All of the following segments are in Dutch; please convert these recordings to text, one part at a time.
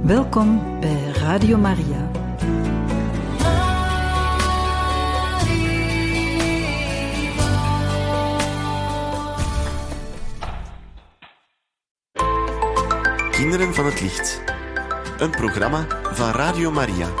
Welkom bij Radio Maria. Kinderen van het Licht. Een programma van Radio Maria.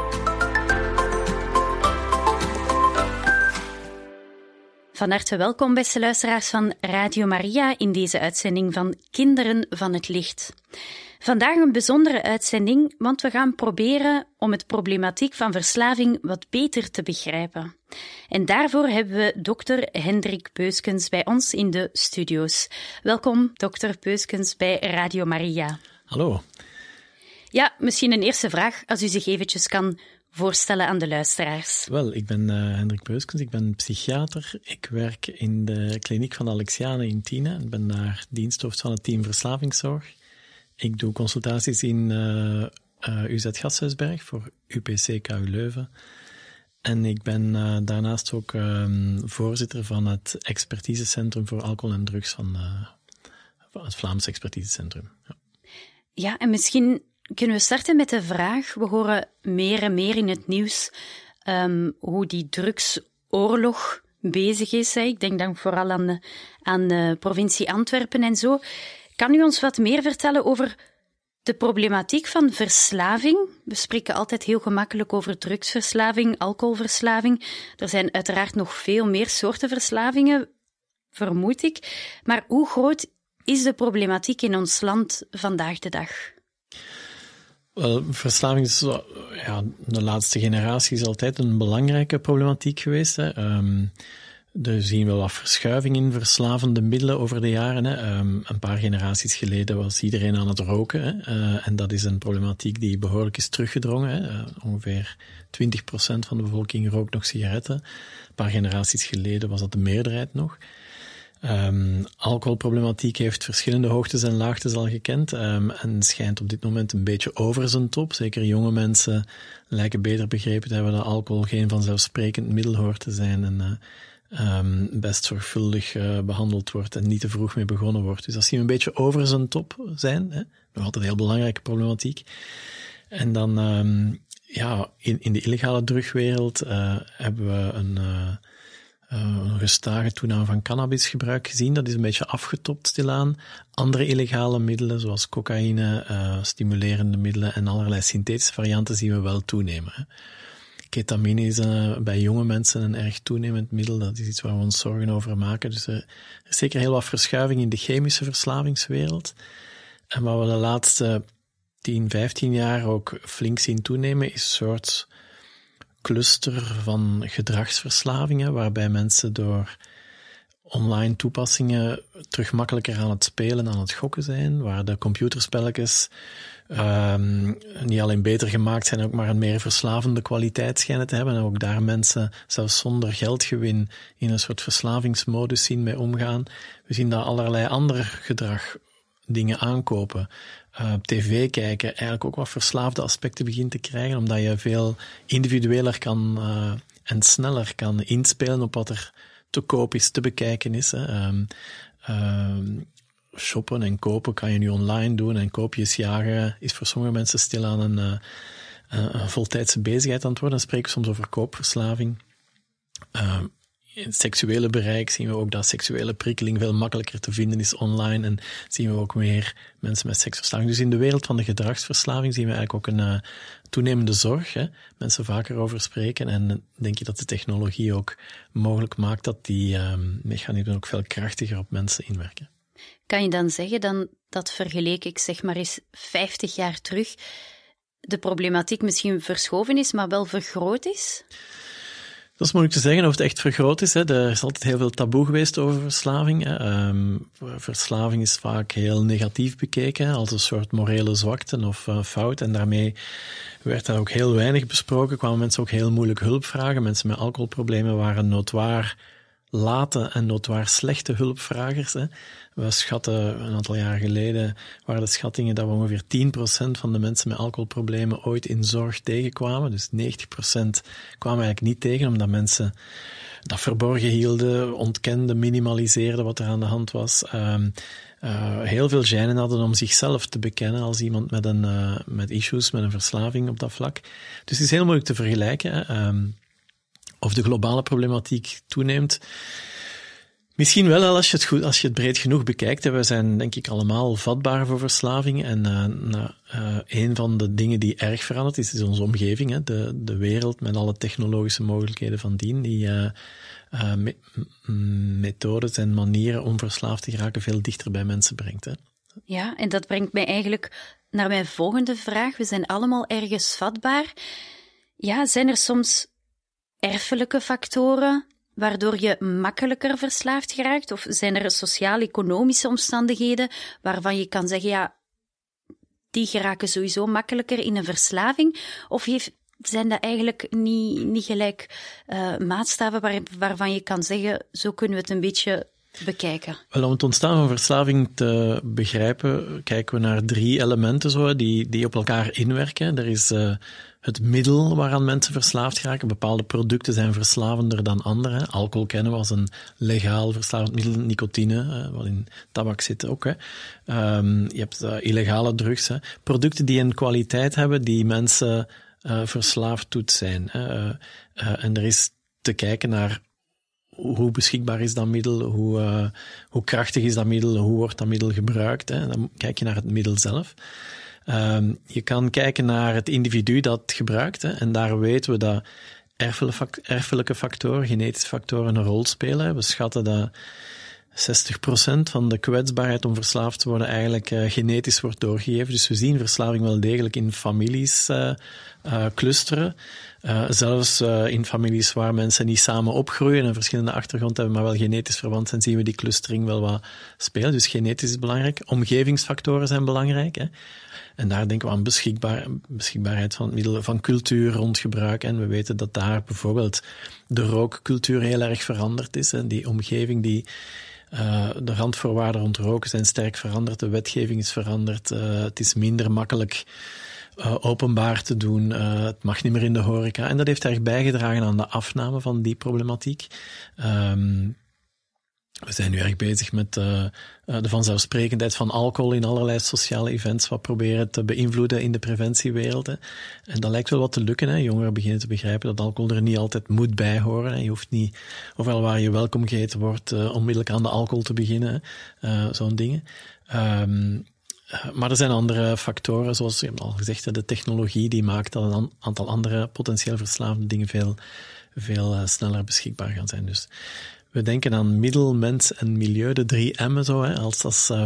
Van harte welkom, beste luisteraars van Radio Maria, in deze uitzending van Kinderen van het Licht. Vandaag een bijzondere uitzending, want we gaan proberen om het problematiek van verslaving wat beter te begrijpen. En daarvoor hebben we dokter Hendrik Peuskens bij ons in de studio's. Welkom, dokter Peuskens, bij Radio Maria. Hallo. Ja, misschien een eerste vraag, als u zich eventjes kan voorstellen aan de luisteraars. Wel, ik ben Hendrik Peuskens, ik ben psychiater. Ik werk in de kliniek van de Alexianen in Tiene. Ik ben daar diensthoofd van het team verslavingszorg. Ik doe consultaties in UZ Gasthuisberg voor UPC KU Leuven. En ik ben daarnaast ook voorzitter van het expertisecentrum voor alcohol en drugs van het Vlaams expertisecentrum. Ja, en misschien kunnen we starten met de vraag, we horen meer en meer in het nieuws hoe die drugsoorlog bezig is. Hè. Ik denk dan vooral aan de provincie Antwerpen en zo. Kan u ons wat meer vertellen over de problematiek van verslaving? We spreken altijd heel gemakkelijk over drugsverslaving, alcoholverslaving. Er zijn uiteraard nog veel meer soorten verslavingen, vermoed ik. Maar hoe groot is de problematiek in ons land vandaag de dag? Wel, verslaving is de laatste generatie is altijd een belangrijke problematiek geweest. Hè. Er zien we wat verschuiving in verslavende middelen over de jaren. Hè. Een paar generaties geleden was iedereen aan het roken. Hè. En dat is een problematiek die behoorlijk is teruggedrongen. Hè. Ongeveer 20% van de bevolking rookt nog sigaretten. Een paar generaties geleden was dat de meerderheid nog. Alcoholproblematiek heeft verschillende hoogtes en laagtes al gekend en schijnt op dit moment een beetje over zijn top. Zeker jonge mensen lijken beter begrepen te hebben dat alcohol geen vanzelfsprekend middel hoort te zijn en best zorgvuldig behandeld wordt en niet te vroeg mee begonnen wordt. Dus dat zien we een beetje over zijn top zijn. Hè? Nog altijd een heel belangrijke problematiek. En dan in de illegale drugwereld hebben we een gestage toename van cannabisgebruik gezien. Dat is een beetje afgetopt stilaan. Andere illegale middelen, zoals cocaïne, stimulerende middelen en allerlei synthetische varianten zien we wel toenemen. Hè. Ketamine is bij jonge mensen een erg toenemend middel. Dat is iets waar we ons zorgen over maken. Dus er is zeker heel wat verschuiving in de chemische verslavingswereld. En wat we de laatste 10, 15 jaar ook flink zien toenemen, is een soort cluster van gedragsverslavingen, waarbij mensen door online toepassingen terug makkelijker aan het spelen, aan het gokken zijn, waar de computerspelletjes niet alleen beter gemaakt zijn, ook maar een meer verslavende kwaliteit schijnen te hebben. En ook daar mensen, zelfs zonder geldgewin, in een soort verslavingsmodus zien mee omgaan. We zien dat allerlei ander gedrag, dingen aankopen, tv kijken, eigenlijk ook wat verslaafde aspecten begint te krijgen, omdat je veel individueler kan en sneller kan inspelen op wat er te koop is, te bekijken is. Hè. Shoppen en kopen kan je nu online doen en koopjes jagen is voor sommige mensen stilaan een voltijdse bezigheid aan het worden. Dan spreken we soms over koopverslaving. In het seksuele bereik zien we ook dat seksuele prikkeling veel makkelijker te vinden is online en zien we ook meer mensen met seksverslaving. Dus in de wereld van de gedragsverslaving zien we eigenlijk ook een toenemende zorg. Hè? Mensen vaker over spreken en denk je dat de technologie ook mogelijk maakt dat die mechanismen ook veel krachtiger op mensen inwerken. Kan je dan zeggen dat vergeleken, ik zeg maar eens 50 jaar terug, de problematiek misschien verschoven is, maar wel vergroot is? Dat is moeilijk te zeggen of het echt vergroot is. Hè. Er is altijd heel veel taboe geweest over verslaving. Hè. Verslaving is vaak heel negatief bekeken, als een soort morele zwakte of fout. En daarmee werd daar ook heel weinig besproken. Kwamen mensen ook heel moeilijk hulp vragen. Mensen met alcoholproblemen waren notoir late en notoir slechte hulpvragers. Hè. We schatten, een aantal jaar geleden, waren de schattingen dat we ongeveer 10% van de mensen met alcoholproblemen ooit in zorg tegenkwamen. Dus 90% kwamen eigenlijk niet tegen, omdat mensen dat verborgen hielden, ontkenden, minimaliseerden wat er aan de hand was. Heel veel gênen hadden om zichzelf te bekennen als iemand met issues, met een verslaving op dat vlak. Dus het is heel moeilijk te vergelijken. Of de globale problematiek toeneemt. Misschien wel als je het breed genoeg bekijkt. We zijn denk ik allemaal vatbaar voor verslaving. En een van de dingen die erg veranderd is onze omgeving. Hè? De wereld met alle technologische mogelijkheden van dien. Die methodes en manieren om verslaafd te geraken veel dichter bij mensen brengt. Hè? Ja, en dat brengt mij eigenlijk naar mijn volgende vraag. We zijn allemaal ergens vatbaar. Ja, zijn er soms erfelijke factoren waardoor je makkelijker verslaafd geraakt? Of zijn er sociaal-economische omstandigheden waarvan je kan zeggen, ja, die geraken sowieso makkelijker in een verslaving? Of zijn dat eigenlijk niet gelijk maatstaven waarvan je kan zeggen, zo kunnen we het een beetje bekijken? Wel, om het ontstaan van verslaving te begrijpen, kijken we naar 3 elementen die op elkaar inwerken. Er is het middel waaraan mensen verslaafd geraken. Bepaalde producten zijn verslavender dan andere. Alcohol kennen we als een legaal verslavend middel. Nicotine, wat in tabak zit ook. Hè. Je hebt illegale drugs. Hè. Producten die een kwaliteit hebben die mensen verslaafd doet zijn. En er is te kijken naar hoe beschikbaar is dat middel, hoe krachtig is dat middel, hoe wordt dat middel gebruikt. Hè. Dan kijk je naar het middel zelf. Je kan kijken naar het individu dat gebruikt. Hè, en daar weten we dat erfelijke factoren, genetische factoren een rol spelen. We schatten dat 60% van de kwetsbaarheid om verslaafd te worden eigenlijk genetisch wordt doorgegeven. Dus we zien verslaving wel degelijk in families clusteren. Zelfs in families waar mensen niet samen opgroeien en verschillende achtergrond hebben, maar wel genetisch verwant zijn, zien we die clustering wel wat spelen. Dus genetisch is belangrijk. Omgevingsfactoren zijn belangrijk. Hè. En daar denken we aan beschikbaarheid van het middel, van cultuur rond gebruik. En we weten dat daar bijvoorbeeld de rookcultuur heel erg veranderd is. En die omgeving, de randvoorwaarden rond roken zijn sterk veranderd. De wetgeving is veranderd. Het is minder makkelijk openbaar te doen. Het mag niet meer in de horeca. En dat heeft erg bijgedragen aan de afname van die problematiek. We zijn nu erg bezig met de vanzelfsprekendheid van alcohol in allerlei sociale events, wat proberen te beïnvloeden in de preventiewereld. Hè. En dat lijkt wel wat te lukken. Hè. Jongeren beginnen te begrijpen dat alcohol er niet altijd moet bij horen. Hè. Je hoeft niet, ofwel waar je welkom geheten wordt, onmiddellijk aan de alcohol te beginnen. Zo'n dingen. Maar er zijn andere factoren, zoals je hebt al gezegd, de technologie die maakt dat een aantal andere potentieel verslavende dingen veel sneller beschikbaar gaan zijn. Dus we denken aan middel, mens en milieu, de 3 M'en zo, hè, als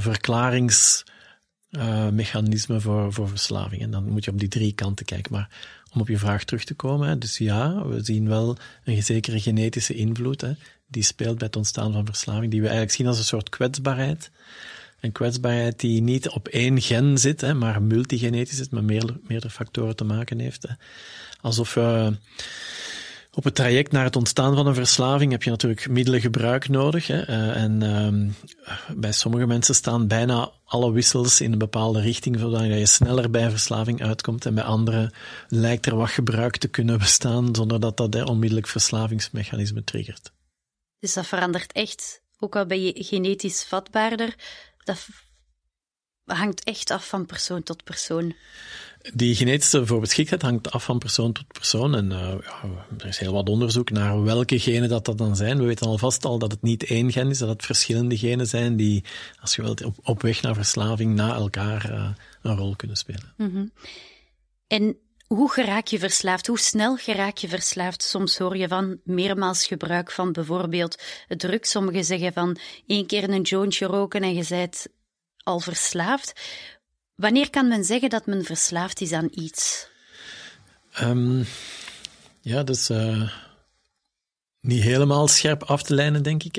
verklaringsmechanisme voor verslaving. En dan moet je op die 3 kanten kijken. Maar om op je vraag terug te komen, hè, dus ja, we zien wel een zekere genetische invloed, hè, die speelt bij het ontstaan van verslaving, die we eigenlijk zien als een soort kwetsbaarheid. Een kwetsbaarheid die niet op 1 gen zit, hè, maar multigenetisch is, met meerdere factoren te maken heeft. Hè. Alsof op het traject naar het ontstaan van een verslaving heb je natuurlijk middelengebruik nodig. Hè, en bij sommige mensen staan bijna alle wissels in een bepaalde richting, zodat je sneller bij verslaving uitkomt. En bij anderen lijkt er wat gebruik te kunnen bestaan, zonder dat onmiddellijk verslavingsmechanisme triggert. Dus dat verandert echt, ook al ben je genetisch vatbaarder, dat hangt echt af van persoon tot persoon. Die genetische voorbeschiktheid hangt af van persoon tot persoon. En er is heel wat onderzoek naar welke genen dat dan zijn. We weten alvast dat het niet 1 gen is, dat het verschillende genen zijn die, als je wilt, op weg naar verslaving na elkaar een rol kunnen spelen. Mm-hmm. En hoe geraak je verslaafd? Hoe snel geraak je verslaafd? Soms hoor je van meermaals gebruik van bijvoorbeeld drugs. Sommigen zeggen van 1 keer een jointje roken en je bent al verslaafd. Wanneer kan men zeggen dat men verslaafd is aan iets? Dat is niet helemaal scherp af te lijnen, denk ik.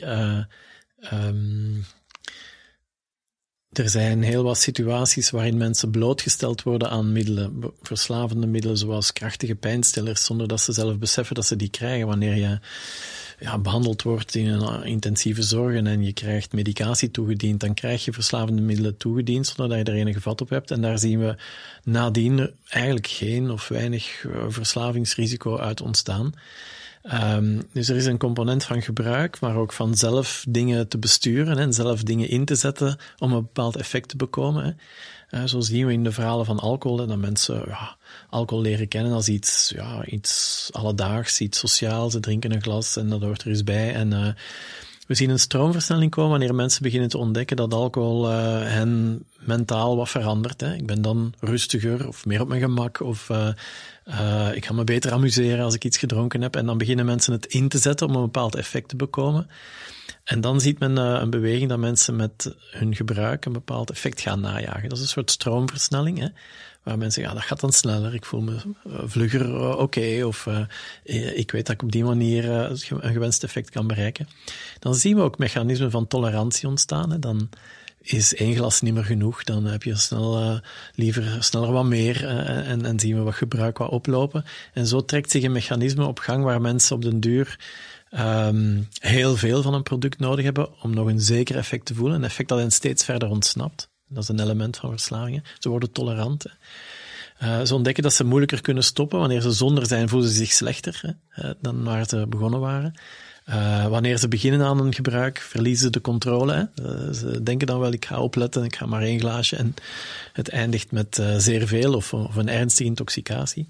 Er zijn heel wat situaties waarin mensen blootgesteld worden aan middelen, verslavende middelen zoals krachtige pijnstillers, zonder dat ze zelf beseffen dat ze die krijgen. Wanneer je behandeld wordt in een intensieve zorg en je krijgt medicatie toegediend, dan krijg je verslavende middelen toegediend zonder dat je er enige vat op hebt. En daar zien we nadien eigenlijk geen of weinig verslavingsrisico uit ontstaan. Dus er is een component van gebruik, maar ook van zelf dingen te besturen en zelf dingen in te zetten om een bepaald effect te bekomen. Zo zien we in de verhalen van alcohol dat mensen alcohol leren kennen als iets alledaags, iets sociaals. Ze drinken een glas en dat hoort er eens bij. En we zien een stroomversnelling komen wanneer mensen beginnen te ontdekken dat alcohol hen mentaal wat verandert. Ik ben dan rustiger of meer op mijn gemak of ik ga me beter amuseren als ik iets gedronken heb. En dan beginnen mensen het in te zetten om een bepaald effect te bekomen. En dan ziet men een beweging dat mensen met hun gebruik een bepaald effect gaan najagen. Dat is een soort stroomversnelling, waar mensen zeggen, dat gaat dan sneller, ik voel me vlugger, oké, of ik weet dat ik op die manier een gewenst effect kan bereiken. Dan zien we ook mechanismen van tolerantie ontstaan. Dan is 1 glas niet meer genoeg, dan heb je liever sneller wat meer en zien we wat gebruik wat oplopen. En zo trekt zich een mechanisme op gang waar mensen op den duur heel veel van een product nodig hebben om nog een zeker effect te voelen. Een effect dat hen steeds verder ontsnapt. Dat is een element van verslavingen. Ze worden tolerant. Ze ontdekken dat ze moeilijker kunnen stoppen. Wanneer ze zonder zijn, voelen ze zich slechter dan waar ze begonnen waren. Wanneer ze beginnen aan een gebruik, verliezen ze de controle. Ze denken dan wel, ik ga opletten, ik ga maar 1 glaasje. En het eindigt met zeer veel of een ernstige intoxicatie.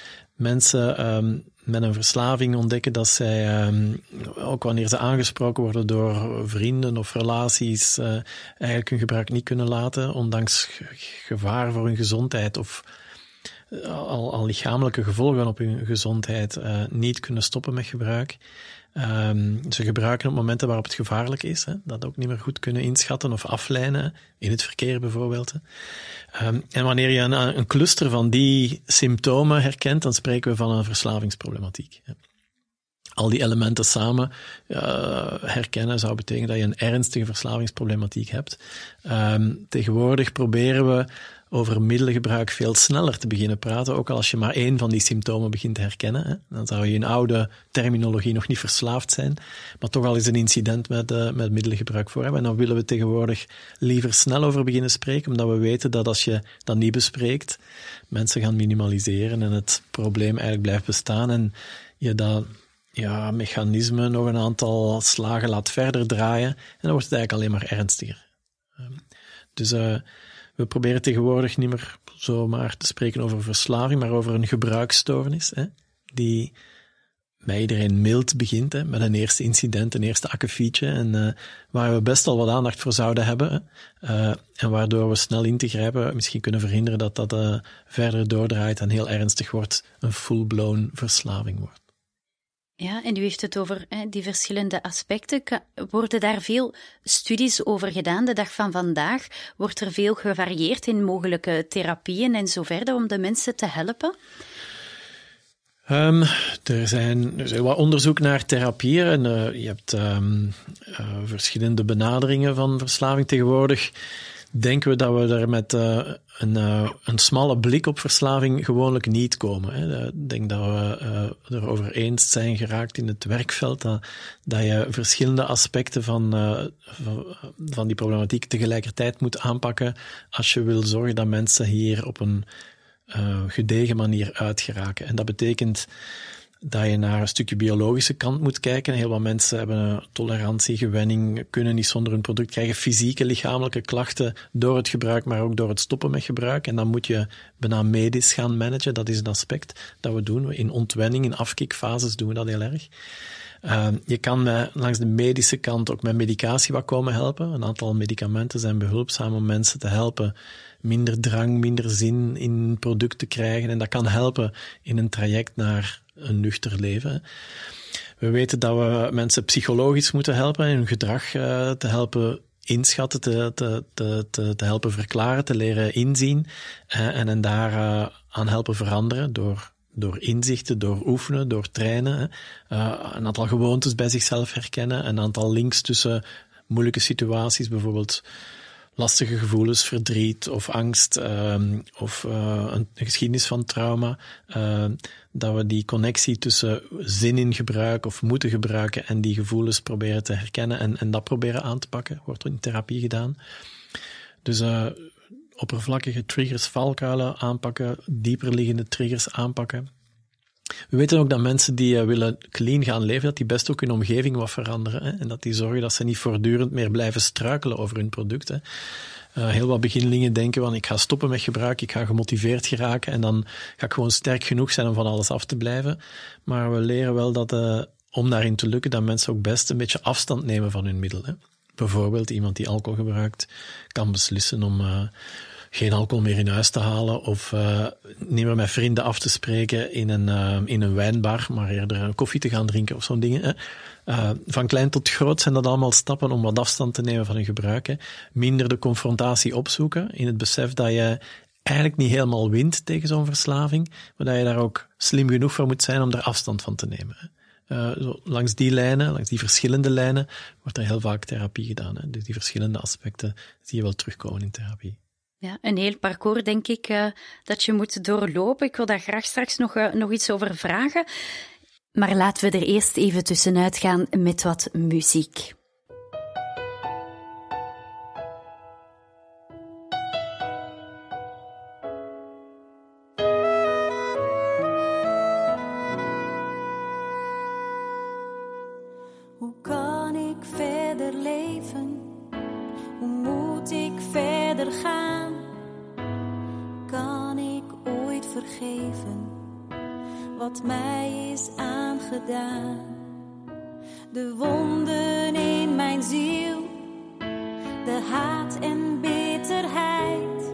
Mensen met een verslaving ontdekken dat zij, ook wanneer ze aangesproken worden door vrienden of relaties, eigenlijk hun gebruik niet kunnen laten, ondanks gevaar voor hun gezondheid of al lichamelijke gevolgen op hun gezondheid, niet kunnen stoppen met gebruik. Ze gebruiken op momenten waarop het gevaarlijk is, dat ook niet meer goed kunnen inschatten of aflijnen, in het verkeer bijvoorbeeld. En wanneer je een cluster van die symptomen herkent, dan spreken we van een verslavingsproblematiek. Al die elementen samen herkennen zou betekenen dat je een ernstige verslavingsproblematiek hebt. Tegenwoordig proberen we over middelengebruik veel sneller te beginnen praten, ook al als je maar 1 van die symptomen begint te herkennen. Dan zou je in oude terminologie nog niet verslaafd zijn, maar toch al eens een incident met middelengebruik voor hebben. En dan willen we tegenwoordig liever snel over beginnen spreken, omdat we weten dat als je dat niet bespreekt, mensen gaan minimaliseren en het probleem eigenlijk blijft bestaan en je dat mechanisme nog een aantal slagen laat verder draaien en dan wordt het eigenlijk alleen maar ernstiger. Dus we proberen tegenwoordig niet meer zomaar te spreken over verslaving, maar over een gebruiksstoornis, die bij iedereen mild begint, met een eerste incident, een eerste akkefietje, en waar we best al wat aandacht voor zouden hebben, en waardoor we snel in te grijpen misschien kunnen verhinderen dat dat verder doordraait en heel ernstig wordt, een full-blown verslaving wordt. Ja, en u heeft het over die verschillende aspecten. Worden daar veel studies over gedaan? De dag van vandaag wordt er veel gevarieerd in mogelijke therapieën en zo verder om de mensen te helpen? Er is heel wat onderzoek naar therapieën en je hebt verschillende benaderingen van verslaving. Tegenwoordig denken we dat we er met een smalle blik op verslaving gewoonlijk niet komen. Ik denk dat we erover eens zijn geraakt in het werkveld dat je verschillende aspecten van die problematiek tegelijkertijd moet aanpakken als je wil zorgen dat mensen hier op een gedegen manier uitgeraken. En dat betekent dat je naar een stukje biologische kant moet kijken. Heel wat mensen hebben een tolerantie, gewenning, kunnen niet zonder hun product krijgen, fysieke, lichamelijke klachten door het gebruik, maar ook door het stoppen met gebruik. En dan moet je bijna medisch gaan managen. Dat is een aspect dat we doen. In ontwenning, in afkikfases doen we dat heel erg. Je kan langs de medische kant ook met medicatie wat komen helpen. Een aantal medicamenten zijn behulpzaam om mensen te helpen minder drang, minder zin in een product te krijgen. En dat kan helpen in een traject naar een nuchter leven. We weten dat we mensen psychologisch moeten helpen in hun gedrag te helpen inschatten, te helpen verklaren, te leren inzien en daar aan helpen veranderen door inzichten, door oefenen, door trainen, een aantal gewoontes bij zichzelf herkennen, een aantal links tussen moeilijke situaties, bijvoorbeeld lastige gevoelens, verdriet of angst of een geschiedenis van trauma, dat we die connectie tussen zin in gebruik of moeten gebruiken en die gevoelens proberen te herkennen en dat proberen aan te pakken, wordt in therapie gedaan. Dus oppervlakkige triggers, valkuilen aanpakken, dieper liggende triggers aanpakken. We weten ook dat mensen die willen clean gaan leven, dat die best ook hun omgeving wat veranderen. Hè? En dat die zorgen dat ze niet voortdurend meer blijven struikelen over hun product. Hè? Heel wat beginnelingen denken van ik ga stoppen met gebruik, ik ga gemotiveerd geraken en dan ga ik gewoon sterk genoeg zijn om van alles af te blijven. Maar we leren wel dat om daarin te lukken, dat mensen ook best een beetje afstand nemen van hun middel. Hè? Bijvoorbeeld iemand die alcohol gebruikt kan beslissen om geen alcohol meer in huis te halen of niet meer met vrienden af te spreken in een wijnbar, maar eerder een koffie te gaan drinken of zo'n dingen. Van klein tot groot zijn dat allemaal stappen om wat afstand te nemen van hun gebruik. Hè. Minder de confrontatie opzoeken in het besef dat je eigenlijk niet helemaal wint tegen zo'n verslaving, maar dat je daar ook slim genoeg voor moet zijn om er afstand van te nemen. Hè. Langs die lijnen, langs die verschillende lijnen, wordt er heel vaak therapie gedaan. Hè. Dus die verschillende aspecten zie je wel terugkomen in therapie. Ja, een heel parcours, denk ik, dat je moet doorlopen. Ik wil daar graag straks nog iets over vragen. Maar laten we er eerst even tussenuit gaan met wat muziek. Hoe kan ik verder leven? Hoe moet ik verder gaan? Kan ik ooit vergeven wat mij is aangedaan? De wonden in mijn ziel, de haat en bitterheid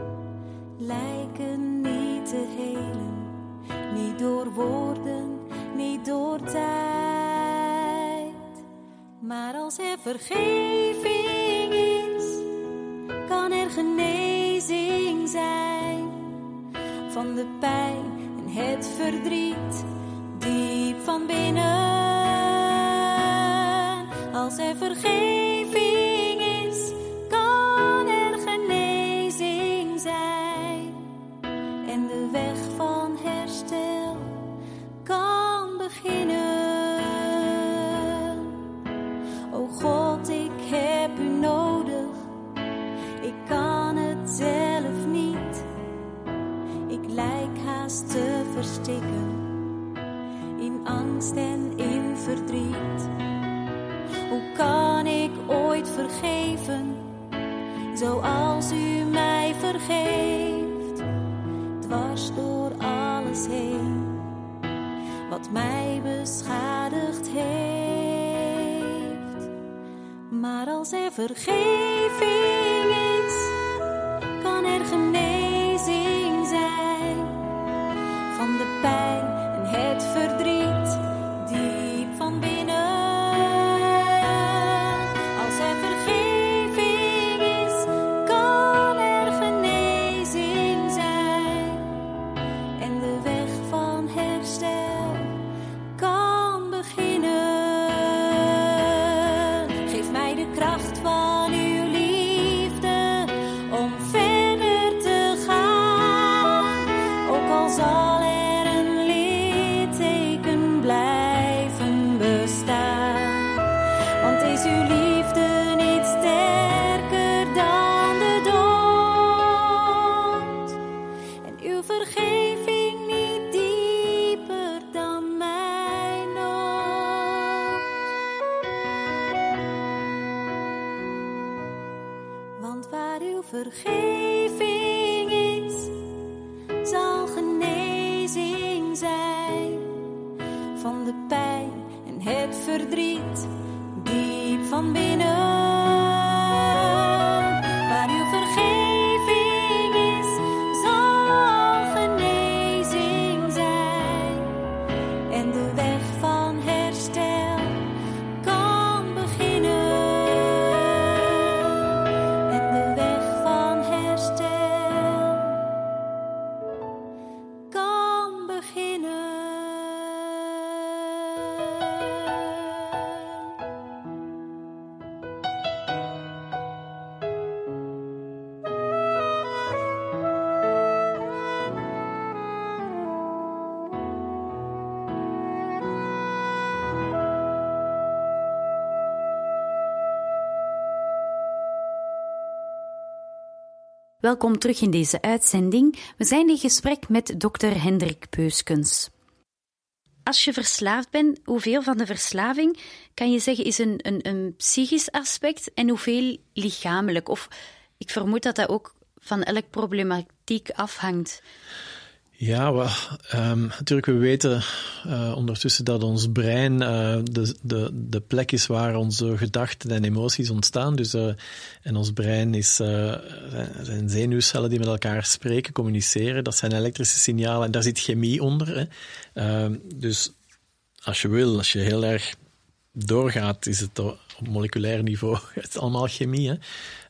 lijken niet te helen, niet door woorden, niet door tijd. Maar als er vergeving is, kan er genezing zijn van de pijn en het verdriet diep van binnen. Als er vergeving is, kan er genezing zijn en de weg van herstel kan beginnen. O God, ik heb u nodig, ik kan het zelf niet. Ik lijk haast te verstikken in angst en in verdriet. Hoe kan ik ooit vergeven, zoals u mij vergeeft, dwars door alles heen, wat mij beschadigd heeft. Maar als er vergeving is, kan er genezing zijn van de pijn en het verdriet diep van binnen. Als er vergeving is, kan er genezing zijn en de weg van herstel kan beginnen. Geef mij de kracht van uw liefde om verder te gaan, ook al zal er een litteken blijven bestaan. Want is uw liefde niet sterker dan de dood en uw vergeving niet dieper dan mijn nood? Want waar uw vergeving is, zal genezing zijn van de pijn en het verdriet diep van binnen. Waar uw vergeving is, zal genezing zijn en de weg van herstel kan beginnen. En de weg van herstel kan beginnen. Welkom terug in deze uitzending. We zijn in gesprek met Dr. Hendrik Peuskens. als je verslaafd bent, hoeveel van de verslaving kan je zeggen is een psychisch aspect en hoeveel lichamelijk? Of ik vermoed dat dat ook van elk problematiek afhangt. Ja, natuurlijk, we weten ondertussen dat ons brein de plek is waar onze gedachten en emoties ontstaan. Dus, en ons brein zijn zenuwcellen die met elkaar spreken, communiceren. Dat zijn elektrische signalen en daar zit chemie onder. Hè. Dus als je heel erg doorgaat, is het op moleculair niveau het is allemaal chemie.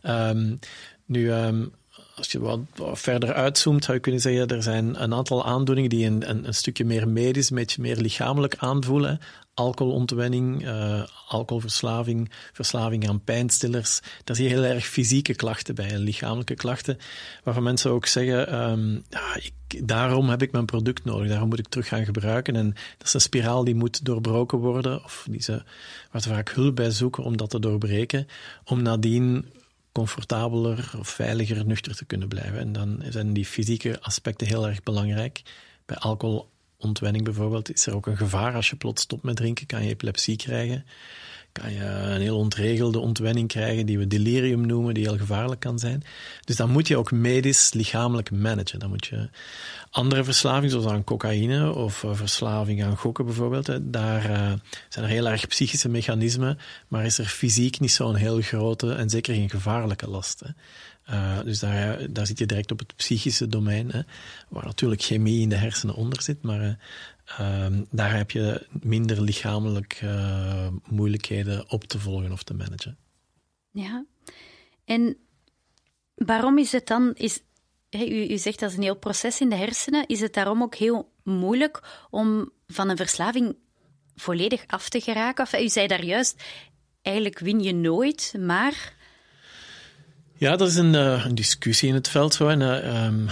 Hè. Als je wat verder uitzoomt, zou je kunnen zeggen, er zijn een aantal aandoeningen die een stukje meer medisch, een beetje meer lichamelijk aanvoelen. Alcoholontwenning, alcoholverslaving, verslaving aan pijnstillers. Daar zie je heel erg fysieke klachten bij, lichamelijke klachten, waarvan mensen ook zeggen, daarom heb ik mijn product nodig, daarom moet ik terug gaan gebruiken. En dat is een spiraal die moet doorbroken worden, of waar ze vaak hulp bij zoeken om dat te doorbreken, om nadien comfortabeler of veiliger nuchter te kunnen blijven. En dan zijn die fysieke aspecten heel erg belangrijk. Bij alcoholontwenning bijvoorbeeld is er ook een gevaar. Als je plots stopt met drinken, kan je epilepsie krijgen. Kan je een heel ontregelde ontwenning krijgen, die we delirium noemen, die heel gevaarlijk kan zijn. Dus dan moet je ook medisch, lichamelijk managen. Dan moet je andere verslavingen, zoals aan cocaïne of verslaving aan gokken bijvoorbeeld, daar zijn er heel erg psychische mechanismen, maar is er fysiek niet zo'n heel grote en zeker geen gevaarlijke last. Hè. Dus daar zit je direct op het psychische domein, hè, waar natuurlijk chemie in de hersenen onder zit, maar daar heb je minder lichamelijk moeilijkheden op te volgen of te managen. Ja, en waarom is het dan... U zegt dat is een heel proces in de hersenen. Is het daarom ook heel moeilijk om van een verslaving volledig af te geraken? Of, u zei daar juist, eigenlijk win je nooit, maar... Ja, dat is een discussie in het veld. Zo. En,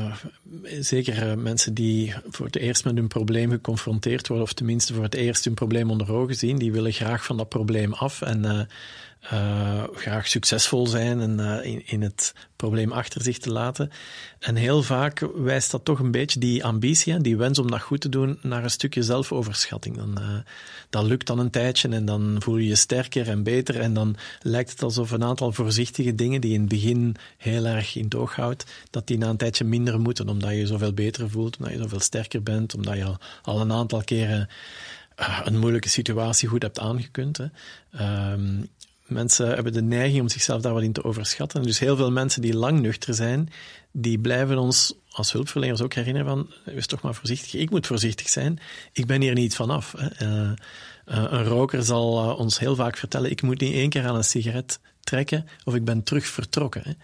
zeker mensen die voor het eerst met hun probleem geconfronteerd worden, of tenminste voor het eerst hun probleem onder ogen zien, die willen graag van dat probleem af en graag succesvol zijn en in het probleem achter zich te laten. En heel vaak wijst dat toch een beetje die ambitie, die wens om dat goed te doen, naar een stukje zelfoverschatting. Dat lukt dan een tijdje en dan voel je je sterker en beter en dan lijkt het alsof een aantal voorzichtige dingen die in het begin heel erg in het oog houdt, dat die na een tijdje minder moeten, omdat je je zoveel beter voelt, omdat je zoveel sterker bent, omdat je al een aantal keren een moeilijke situatie goed hebt aangekund. Hè. Mensen hebben de neiging om zichzelf daar wat in te overschatten. Dus heel veel mensen die lang nuchter zijn, die blijven ons als hulpverleners ook herinneren van, wees toch maar voorzichtig. Ik moet voorzichtig zijn. Ik ben hier niet vanaf. Een roker zal ons heel vaak vertellen, ik moet niet 1 keer aan een sigaret trekken of ik ben terug vertrokken.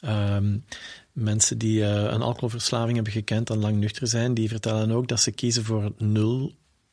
Mensen die een alcoholverslaving hebben gekend en lang nuchter zijn, die vertellen ook dat ze kiezen voor 0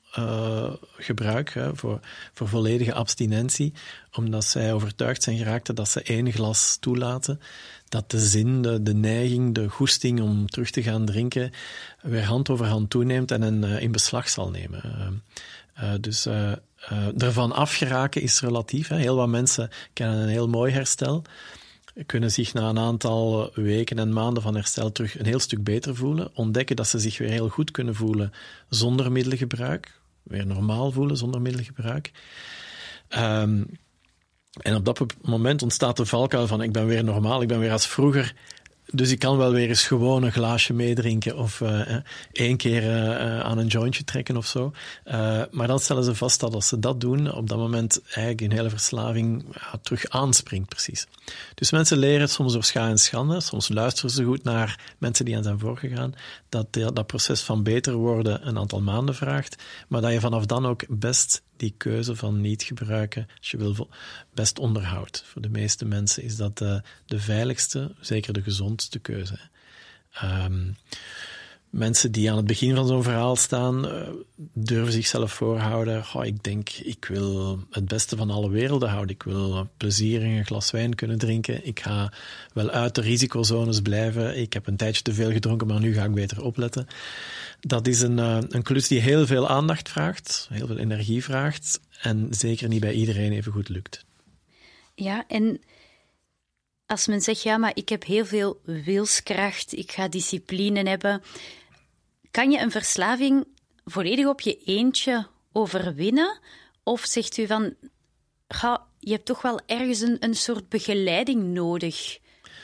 gebruik, voor volledige abstinentie, omdat zij overtuigd zijn geraakt dat ze 1 glas toelaten, dat de zin, de neiging, de goesting om terug te gaan drinken weer hand over hand toeneemt en in beslag zal nemen. Dus ervan afgeraken is relatief. Hè. Heel wat mensen kennen een heel mooi herstel, kunnen zich na een aantal weken en maanden van herstel terug een heel stuk beter voelen, ontdekken dat ze zich weer heel goed kunnen voelen zonder middelengebruik, weer normaal voelen zonder middelengebruik. En op dat moment ontstaat de valkuil van ik ben weer normaal, ik ben weer als vroeger, dus ik kan wel weer eens gewoon een glaasje meedrinken of 1 keer aan een jointje trekken of zo. Maar dan stellen ze vast dat als ze dat doen, op dat moment eigenlijk hun hele verslaving terug aanspringt precies. Dus mensen leren het soms door schade en schande, soms luisteren ze goed naar mensen die aan zijn voorgegaan, dat proces van beter worden een aantal maanden vraagt, maar dat je vanaf dan ook best die keuze van niet gebruiken, als je wil, best onderhoudt. Voor de meeste mensen is dat de veiligste, zeker de gezondste keuze. Mensen die aan het begin van zo'n verhaal staan, durven zichzelf voorhouden. Ik denk, ik wil het beste van alle werelden houden. Ik wil plezierig een glas wijn kunnen drinken. Ik ga wel uit de risicozones blijven. Ik heb een tijdje te veel gedronken, maar nu ga ik beter opletten. Dat is een klus die heel veel aandacht vraagt, heel veel energie vraagt en zeker niet bij iedereen even goed lukt. Ja, en als men zegt, ja, maar ik heb heel veel wilskracht, ik ga discipline hebben, kan je een verslaving volledig op je eentje overwinnen? Of zegt u van, je hebt toch wel ergens een soort begeleiding nodig?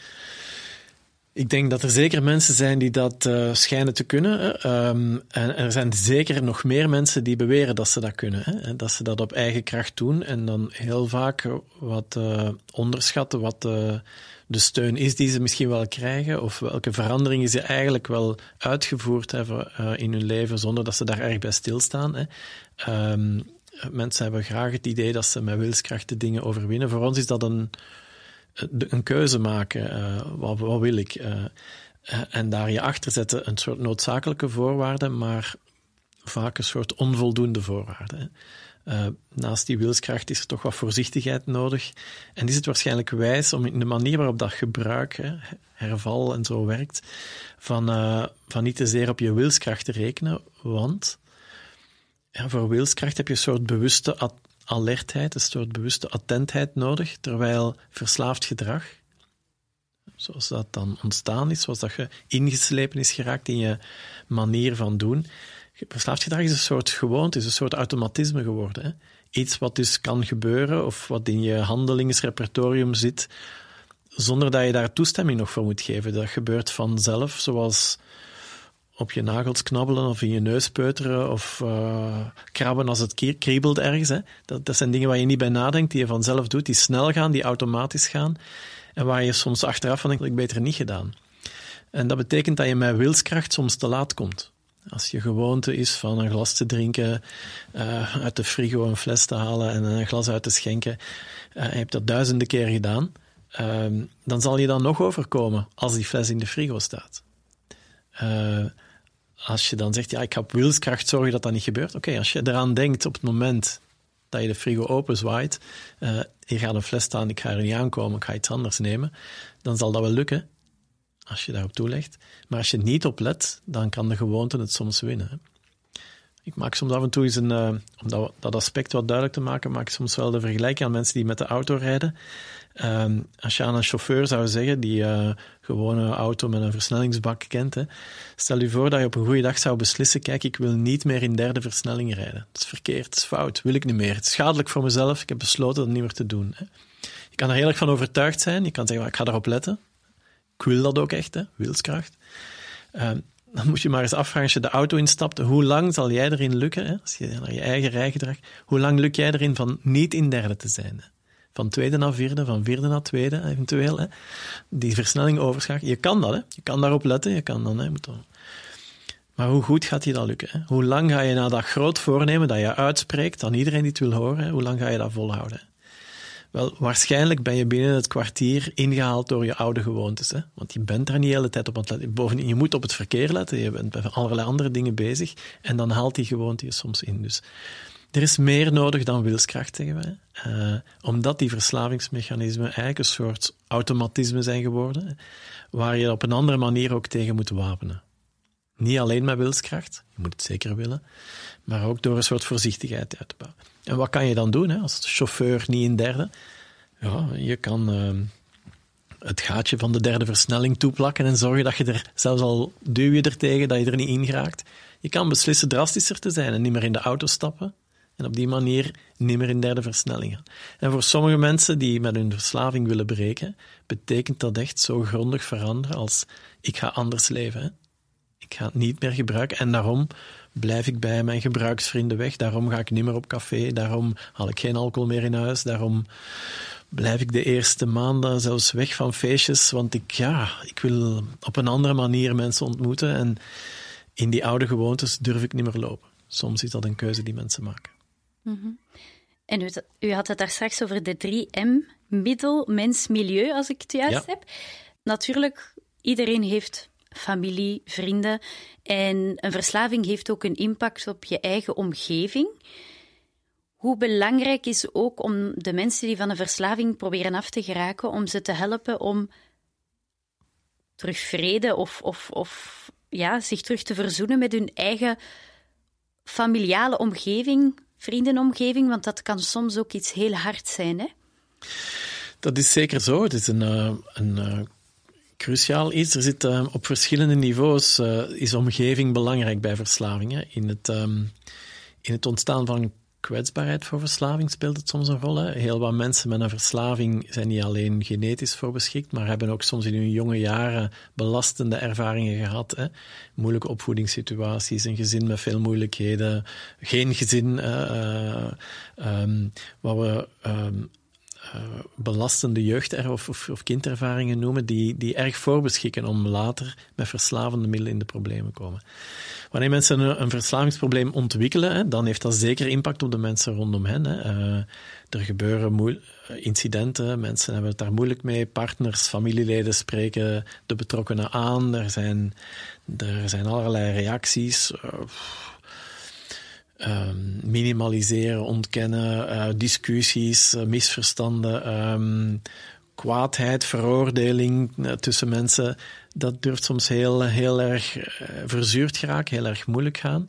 Ik denk dat er zeker mensen zijn die dat schijnen te kunnen. En er zijn zeker nog meer mensen die beweren dat ze dat kunnen. Hè? Dat ze dat op eigen kracht doen en dan heel vaak wat onderschatten wat de steun is die ze misschien wel krijgen of welke veranderingen ze eigenlijk wel uitgevoerd hebben in hun leven zonder dat ze daar erg bij stilstaan. Hè? Mensen hebben graag het idee dat ze met wilskracht de dingen overwinnen. Voor ons is dat een keuze maken. Wat wil ik? En daar je achter zetten een soort noodzakelijke voorwaarde, maar vaak een soort onvoldoende voorwaarde. Naast die wilskracht is er toch wat voorzichtigheid nodig. En is het waarschijnlijk wijs om in de manier waarop dat gebruik, herval en zo werkt, van niet te zeer op je wilskracht te rekenen, want voor wilskracht heb je een soort bewuste alertheid, een soort bewuste attentheid nodig, terwijl verslaafd gedrag, zoals dat dan ontstaan is, zoals dat je ingeslepen is geraakt in je manier van doen. Verslaafd gedrag is een soort gewoonte, is een soort automatisme geworden. Hè? Iets wat dus kan gebeuren of wat in je handelingsrepertorium zit, zonder dat je daar toestemming nog voor moet geven. Dat gebeurt vanzelf, zoals op je nagels knabbelen of in je neus peuteren of krabben als het kriebelt ergens. Hè. Dat zijn dingen waar je niet bij nadenkt, die je vanzelf doet, die snel gaan, die automatisch gaan en waar je soms achteraf van denkt, dat ik beter niet gedaan. En dat betekent dat je met wilskracht soms te laat komt. Als je gewoonte is van een glas te drinken, uit de frigo een fles te halen en een glas uit te schenken, en je hebt dat duizenden keer gedaan, dan zal je dan nog overkomen als die fles in de frigo staat. Als je dan zegt, ja, ik ga op wilskracht zorgen dat dat niet gebeurt. Oké, als je eraan denkt op het moment dat je de frigo openzwaait, hier gaat een fles staan, ik ga er niet aankomen, ik ga iets anders nemen, dan zal dat wel lukken, als je daarop toelegt. Maar als je niet op let, dan kan de gewoonte het soms winnen. Hè. Ik maak soms af en toe eens om dat aspect wat duidelijk te maken, maak ik soms wel de vergelijking aan mensen die met de auto rijden. Als je aan een chauffeur zou zeggen, die gewoon een auto met een versnellingsbak kent, hè, stel je voor dat je op een goede dag zou beslissen, kijk, ik wil niet meer in derde versnelling rijden. Dat is verkeerd, dat is fout, wil ik niet meer. Het is schadelijk voor mezelf, ik heb besloten dat niet meer te doen. Hè. Je kan er heel erg van overtuigd zijn, je kan zeggen, ik ga daarop letten. Ik wil dat ook echt, hè, wilskracht. Dan moet je maar eens afvragen, als je de auto instapt, hoe lang zal jij erin lukken, hè, als je naar je eigen rijgedrag, hoe lang lukt jij erin van niet in derde te zijn? Hè? Van tweede naar vierde, van vierde naar tweede, eventueel. Hè? Die versnelling overschakelen. Je kan dat, hè? Je kan daarop letten, je kan dan, hè? Maar hoe goed gaat je dat lukken? Hè? Hoe lang ga je na dat groot voornemen dat je uitspreekt aan iedereen die het wil horen, hè? Hoe lang ga je dat volhouden? Hè? Wel, waarschijnlijk ben je binnen het kwartier ingehaald door je oude gewoontes. Hè? Want je bent er niet de hele tijd op aan het letten. Bovendien, je moet op het verkeer letten, je bent bij allerlei andere dingen bezig en dan haalt die gewoonte je soms in. Dus er is meer nodig dan wilskracht, zeggen wij. Omdat die verslavingsmechanismen eigenlijk een soort automatisme zijn geworden, hè, waar je op een andere manier ook tegen moet wapenen. Niet alleen met wilskracht, je moet het zeker willen, maar ook door een soort voorzichtigheid uit te bouwen. En wat kan je dan doen, hè, als chauffeur niet in derde? Ja, je kan het gaatje van de derde versnelling toeplakken en zorgen dat je er, zelfs al duw je er tegen, dat je er niet in geraakt. Je kan beslissen drastischer te zijn en niet meer in de auto stappen. En op die manier niet meer in derde versnelling gaan. En voor sommige mensen die met hun verslaving willen breken, betekent dat echt zo grondig veranderen als ik ga anders leven. Hè? Ik ga het niet meer gebruiken en daarom blijf ik bij mijn gebruiksvrienden weg. Daarom ga ik niet meer op café. Daarom haal ik geen alcohol meer in huis. Daarom blijf ik de eerste maanden zelfs weg van feestjes. Want ik wil op een andere manier mensen ontmoeten. En in die oude gewoontes durf ik niet meer lopen. Soms is dat een keuze die mensen maken. Mm-hmm. En u had het daar straks over de 3M, middel, mens, milieu, als ik het juist heb. Natuurlijk, iedereen heeft familie, vrienden. En een verslaving heeft ook een impact op je eigen omgeving. Hoe belangrijk is ook om de mensen die van een verslaving proberen af te geraken, om ze te helpen om terug vrede of zich terug te verzoenen met hun eigen familiale omgeving, vriendenomgeving, want dat kan soms ook iets heel hard zijn, hè? Dat is zeker zo. Het is een cruciaal is. Er zit op verschillende niveaus is omgeving belangrijk bij verslaving. Hè. In het ontstaan van kwetsbaarheid voor verslaving speelt het soms een rol. Hè. Heel wat mensen met een verslaving zijn niet alleen genetisch voor beschikt, maar hebben ook soms in hun jonge jaren belastende ervaringen gehad. Hè. Moeilijke opvoedingssituaties, een gezin met veel moeilijkheden, geen gezin, wat we belastende jeugd- of kinderervaringen noemen, die erg voorbeschikken om later met verslavende middelen in de problemen komen. Wanneer mensen een verslavingsprobleem ontwikkelen, hè, dan heeft dat zeker impact op de mensen rondom hen. Hè. Er gebeuren incidenten, mensen hebben het daar moeilijk mee, partners, familieleden spreken de betrokkenen aan, er zijn allerlei reacties. Minimaliseren, ontkennen, discussies, misverstanden, kwaadheid, veroordeling tussen mensen. Dat durft soms heel erg verzuurd geraken, heel erg moeilijk gaan.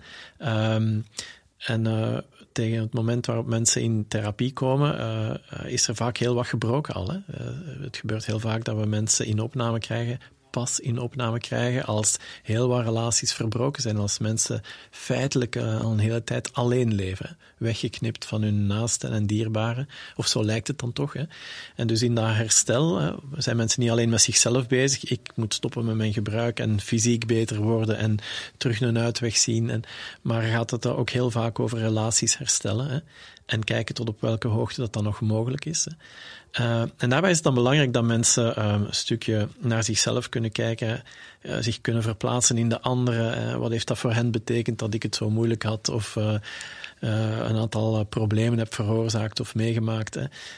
En tegen het moment waarop mensen in therapie komen, is er vaak heel wat gebroken al. Hè. Het gebeurt heel vaak dat we mensen pas in opname krijgen als heel wat relaties verbroken zijn, als mensen feitelijk al een hele tijd alleen leven, weggeknipt van hun naasten en dierbaren, of zo lijkt het dan toch. Hè. En dus in dat herstel zijn mensen niet alleen met zichzelf bezig, ik moet stoppen met mijn gebruik en fysiek beter worden en terug een uitweg zien, maar gaat het ook heel vaak over relaties herstellen, hè, en kijken tot op welke hoogte dat dan nog mogelijk is. Hè. En daarbij is het dan belangrijk dat mensen een stukje naar zichzelf kunnen kijken, zich kunnen verplaatsen in de anderen. Wat heeft dat voor hen betekend dat ik het zo moeilijk had of een aantal problemen heb veroorzaakt of meegemaakt.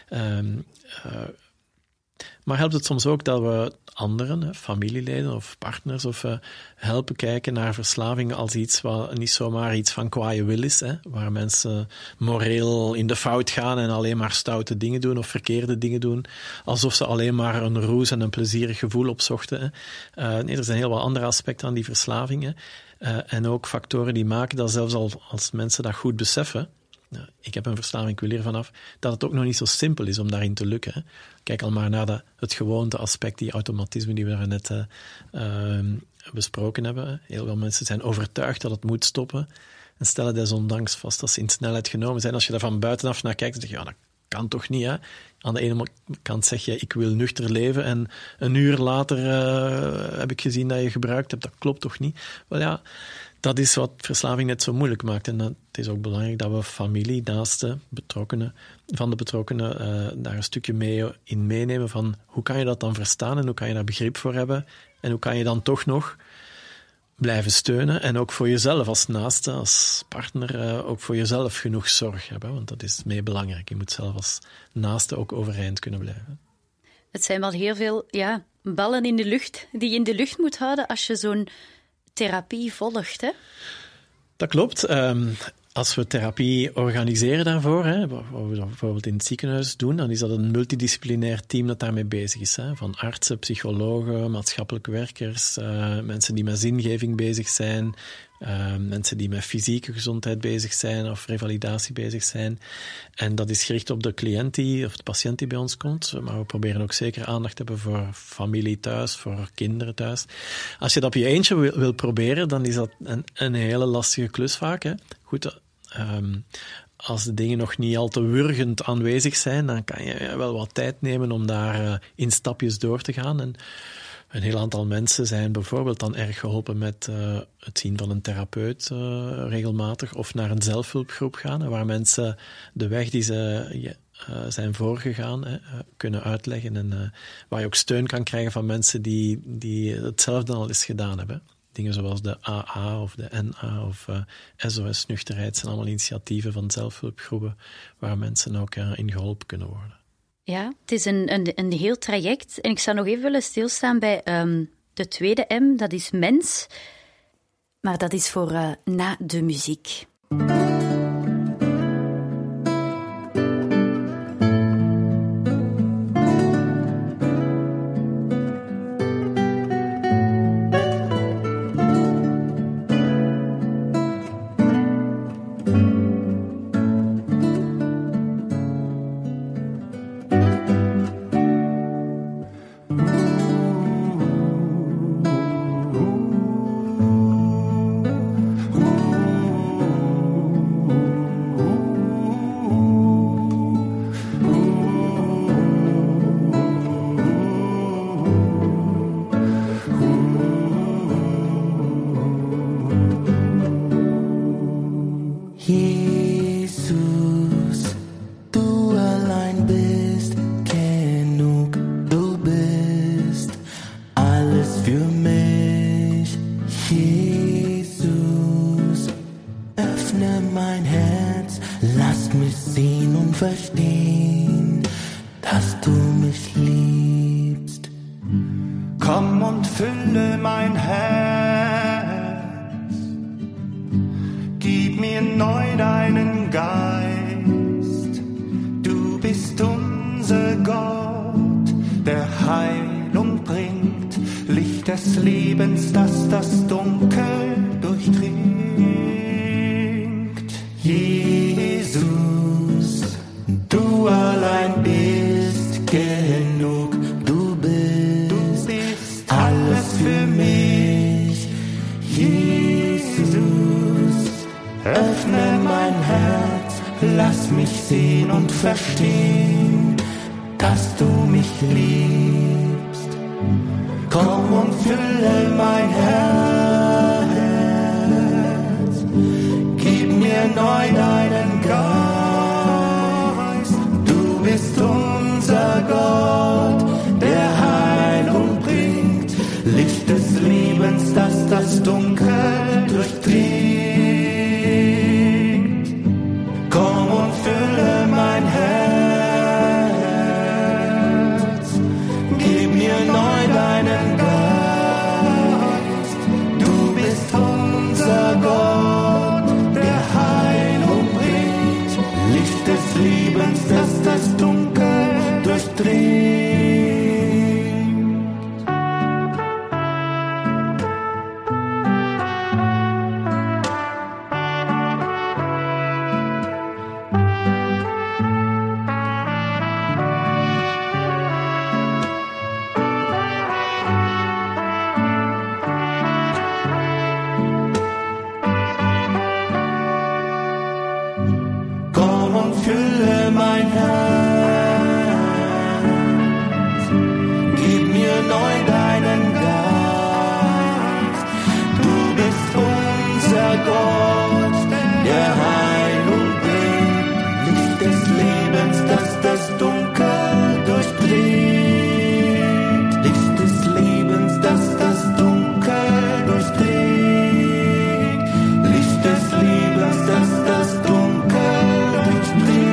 Maar helpt het soms ook dat we anderen, familieleden of partners, helpen kijken naar verslaving als iets wat niet zomaar iets van kwaaie wil is, hè, waar mensen moreel in de fout gaan en alleen maar stoute dingen doen of verkeerde dingen doen, alsof ze alleen maar een roes en een plezierig gevoel opzochten. Hè. Nee, er zijn heel wat andere aspecten aan die verslaving. Hè. En ook factoren die maken dat zelfs als mensen dat goed beseffen, ik heb een verslaving, ik wil hier vanaf, dat het ook nog niet zo simpel is om daarin te lukken. Hè. Kijk al maar naar het gewoonteaspect, die automatismen die we daar net besproken hebben. Hè. Heel veel mensen zijn overtuigd dat het moet stoppen en stellen desondanks vast dat ze in snelheid genomen zijn. Als je daar van buitenaf naar kijkt, dan zeg je, ja, dat kan toch niet, hè? Aan de ene kant zeg je, ik wil nuchter leven en een uur later heb ik gezien dat je gebruikt hebt. Dat klopt toch niet? Wel ja, dat is wat verslaving net zo moeilijk maakt. En het is ook belangrijk dat we familie, naasten, betrokkenen, daar een stukje mee in meenemen van hoe kan je dat dan verstaan en hoe kan je daar begrip voor hebben en hoe kan je dan toch nog blijven steunen en ook voor jezelf als naaste, als partner, ook voor jezelf genoeg zorg hebben, want dat is mee belangrijk. Je moet zelf als naaste ook overeind kunnen blijven. Het zijn wel heel veel ballen in de lucht die je in de lucht moet houden als je zo'n therapie volgt, hè? Dat klopt. Als we therapie organiseren daarvoor, hè, wat we bijvoorbeeld in het ziekenhuis doen, dan is dat een multidisciplinair team dat daarmee bezig is. Hè, van artsen, psychologen, maatschappelijke werkers, mensen die met zingeving bezig zijn, mensen die met fysieke gezondheid bezig zijn of revalidatie bezig zijn. En dat is gericht op de cliënt of de patiënt die bij ons komt. Maar we proberen ook zeker aandacht te hebben voor familie thuis, voor kinderen thuis. Als je dat op je eentje wil proberen, dan is dat een hele lastige klus vaak. Hè. Goed, als de dingen nog niet al te wurgend aanwezig zijn, dan kan je wel wat tijd nemen om daar in stapjes door te gaan. En een heel aantal mensen zijn bijvoorbeeld dan erg geholpen met het zien van een therapeut regelmatig of naar een zelfhulpgroep gaan, waar mensen de weg die ze zijn kunnen uitleggen en waar je ook steun kan krijgen van mensen die hetzelfde al eens gedaan hebben. Dingen zoals de AA of de NA of SOS Nuchterheid zijn allemaal initiatieven van zelfhulpgroepen waar mensen ook in geholpen kunnen worden. Ja, het is een heel traject. En ik zou nog even willen stilstaan bij de tweede M, dat is mens. Maar dat is voor na de muziek. Komm und fülle mein Herz, gib mir neu deinen Geist. Du bist unser Gott, der Heilung bringt, Licht des Lebens, das das Dunkel durchdringt. Jesus, du allein bist genug, du bist alles für mich. Jesus, öffne mein Herz, lass mich sehen und verstehen, dass du mich liebst. Komm und fülle mein Herz, gib mir neu deinen Geist. Du bist unser Gott, der Heilung bringt, Licht des Lebens, das das Dunkel durchdringt. Komm und fülle mein Herz, gib mir neu deinen Geist. Du bist unser Gott, der Heilung bringt, Licht des Lebens, das das Dunkel durchdringt. Komm und fülle mein Herz, gib mir neu deinen Geist. Du bist unser Gott, der Heilung bringt, Licht des Lebens, das das Dunkel durchdringt. Licht des Lebens, das das Dunkel durchdringt. Licht des Lebens, das das Dunkel durchdringt.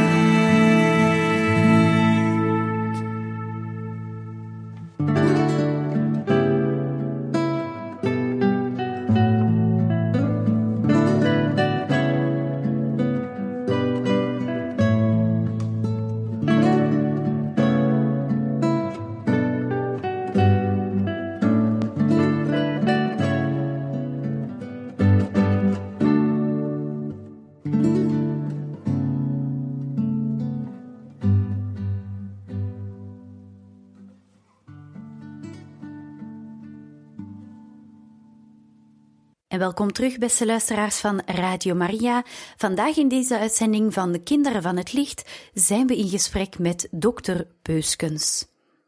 En welkom terug, beste luisteraars van Radio Maria. Vandaag in deze uitzending van de Kinderen van het Licht zijn we in gesprek met dokter Peuskens.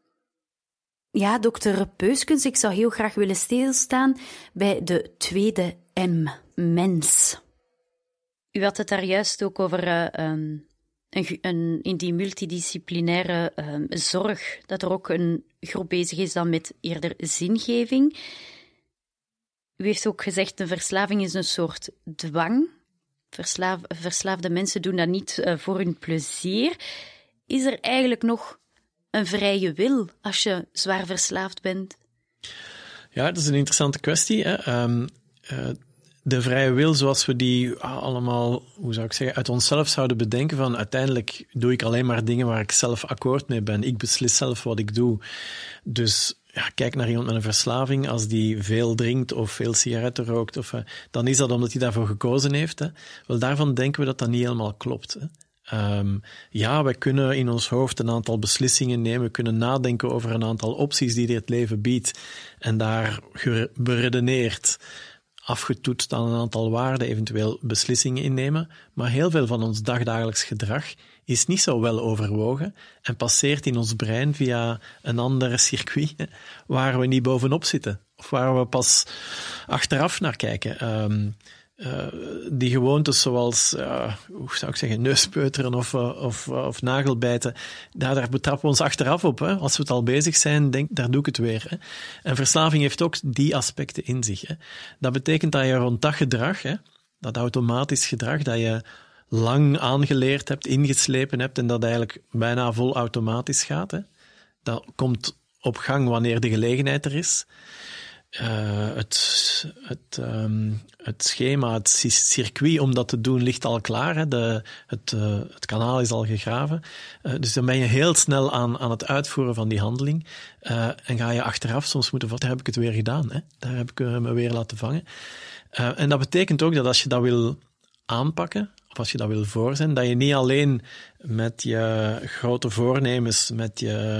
Ja, dokter Peuskens, ik zou heel graag willen stilstaan bij de tweede M, mens. U had het daar juist ook over in die multidisciplinaire zorg, dat er ook een groep bezig is dan met eerder zingeving. U heeft ook gezegd, een verslaving is een soort dwang. Verslaafde mensen doen dat niet voor hun plezier. Is er eigenlijk nog een vrije wil als je zwaar verslaafd bent? Ja, dat is een interessante kwestie. Hè. De vrije wil, zoals we die allemaal, hoe zou ik zeggen, uit onszelf zouden bedenken, van uiteindelijk doe ik alleen maar dingen waar ik zelf akkoord mee ben. Ik beslis zelf wat ik doe. Dus ja, kijk naar iemand met een verslaving, als die veel drinkt of veel sigaretten rookt, dan is dat omdat hij daarvoor gekozen heeft. Hè. Wel, daarvan denken we dat dat niet helemaal klopt. Hè. Ja, wij kunnen in ons hoofd een aantal beslissingen nemen, we kunnen nadenken over een aantal opties die dit leven biedt en daar beredeneerd, afgetoetst aan een aantal waarden, eventueel beslissingen innemen, maar heel veel van ons dagdagelijks gedrag is niet zo wel overwogen en passeert in ons brein via een ander circuit waar we niet bovenop zitten of waar we pas achteraf naar kijken. Die gewoontes zoals, hoe zou ik zeggen, neuspeuteren of nagelbijten, daar betrappen we ons achteraf op. Hè. Als we het al bezig zijn, daar doe ik het weer. Hè. En verslaving heeft ook die aspecten in zich. Hè. Dat betekent dat je rond dat gedrag, hè, dat automatisch gedrag, dat je lang aangeleerd hebt, ingeslepen hebt en dat eigenlijk bijna vol automatisch gaat, hè, dat komt op gang wanneer de gelegenheid er is. Het schema, het circuit om dat te doen ligt al klaar. Hè. Het kanaal is al gegraven. Dus dan ben je heel snel aan het uitvoeren van die handeling. En ga je achteraf soms moeten vatten, heb ik het weer gedaan. Hè. Daar heb ik me weer laten vangen. En dat betekent ook dat als je dat wil aanpakken, of als je dat wil voor zijn, dat je niet alleen met je grote voornemens, met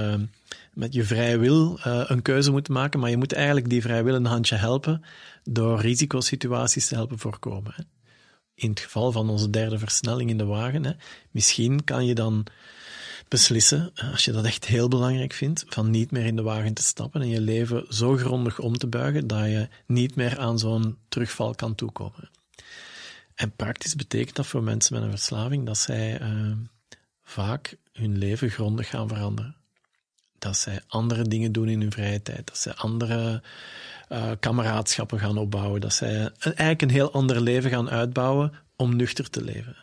je vrije wil een keuze moet maken, maar je moet eigenlijk die vrije wil een handje helpen door risicosituaties te helpen voorkomen. Hè. In het geval van onze derde versnelling in de wagen, hè, misschien kan je dan beslissen, als je dat echt heel belangrijk vindt, van niet meer in de wagen te stappen en je leven zo grondig om te buigen dat je niet meer aan zo'n terugval kan toekomen. En praktisch betekent dat voor mensen met een verslaving dat zij vaak hun leven grondig gaan veranderen. Dat zij andere dingen doen in hun vrije tijd. Dat zij andere kameraadschappen gaan opbouwen. Dat zij eigenlijk een heel ander leven gaan uitbouwen om nuchter te leven.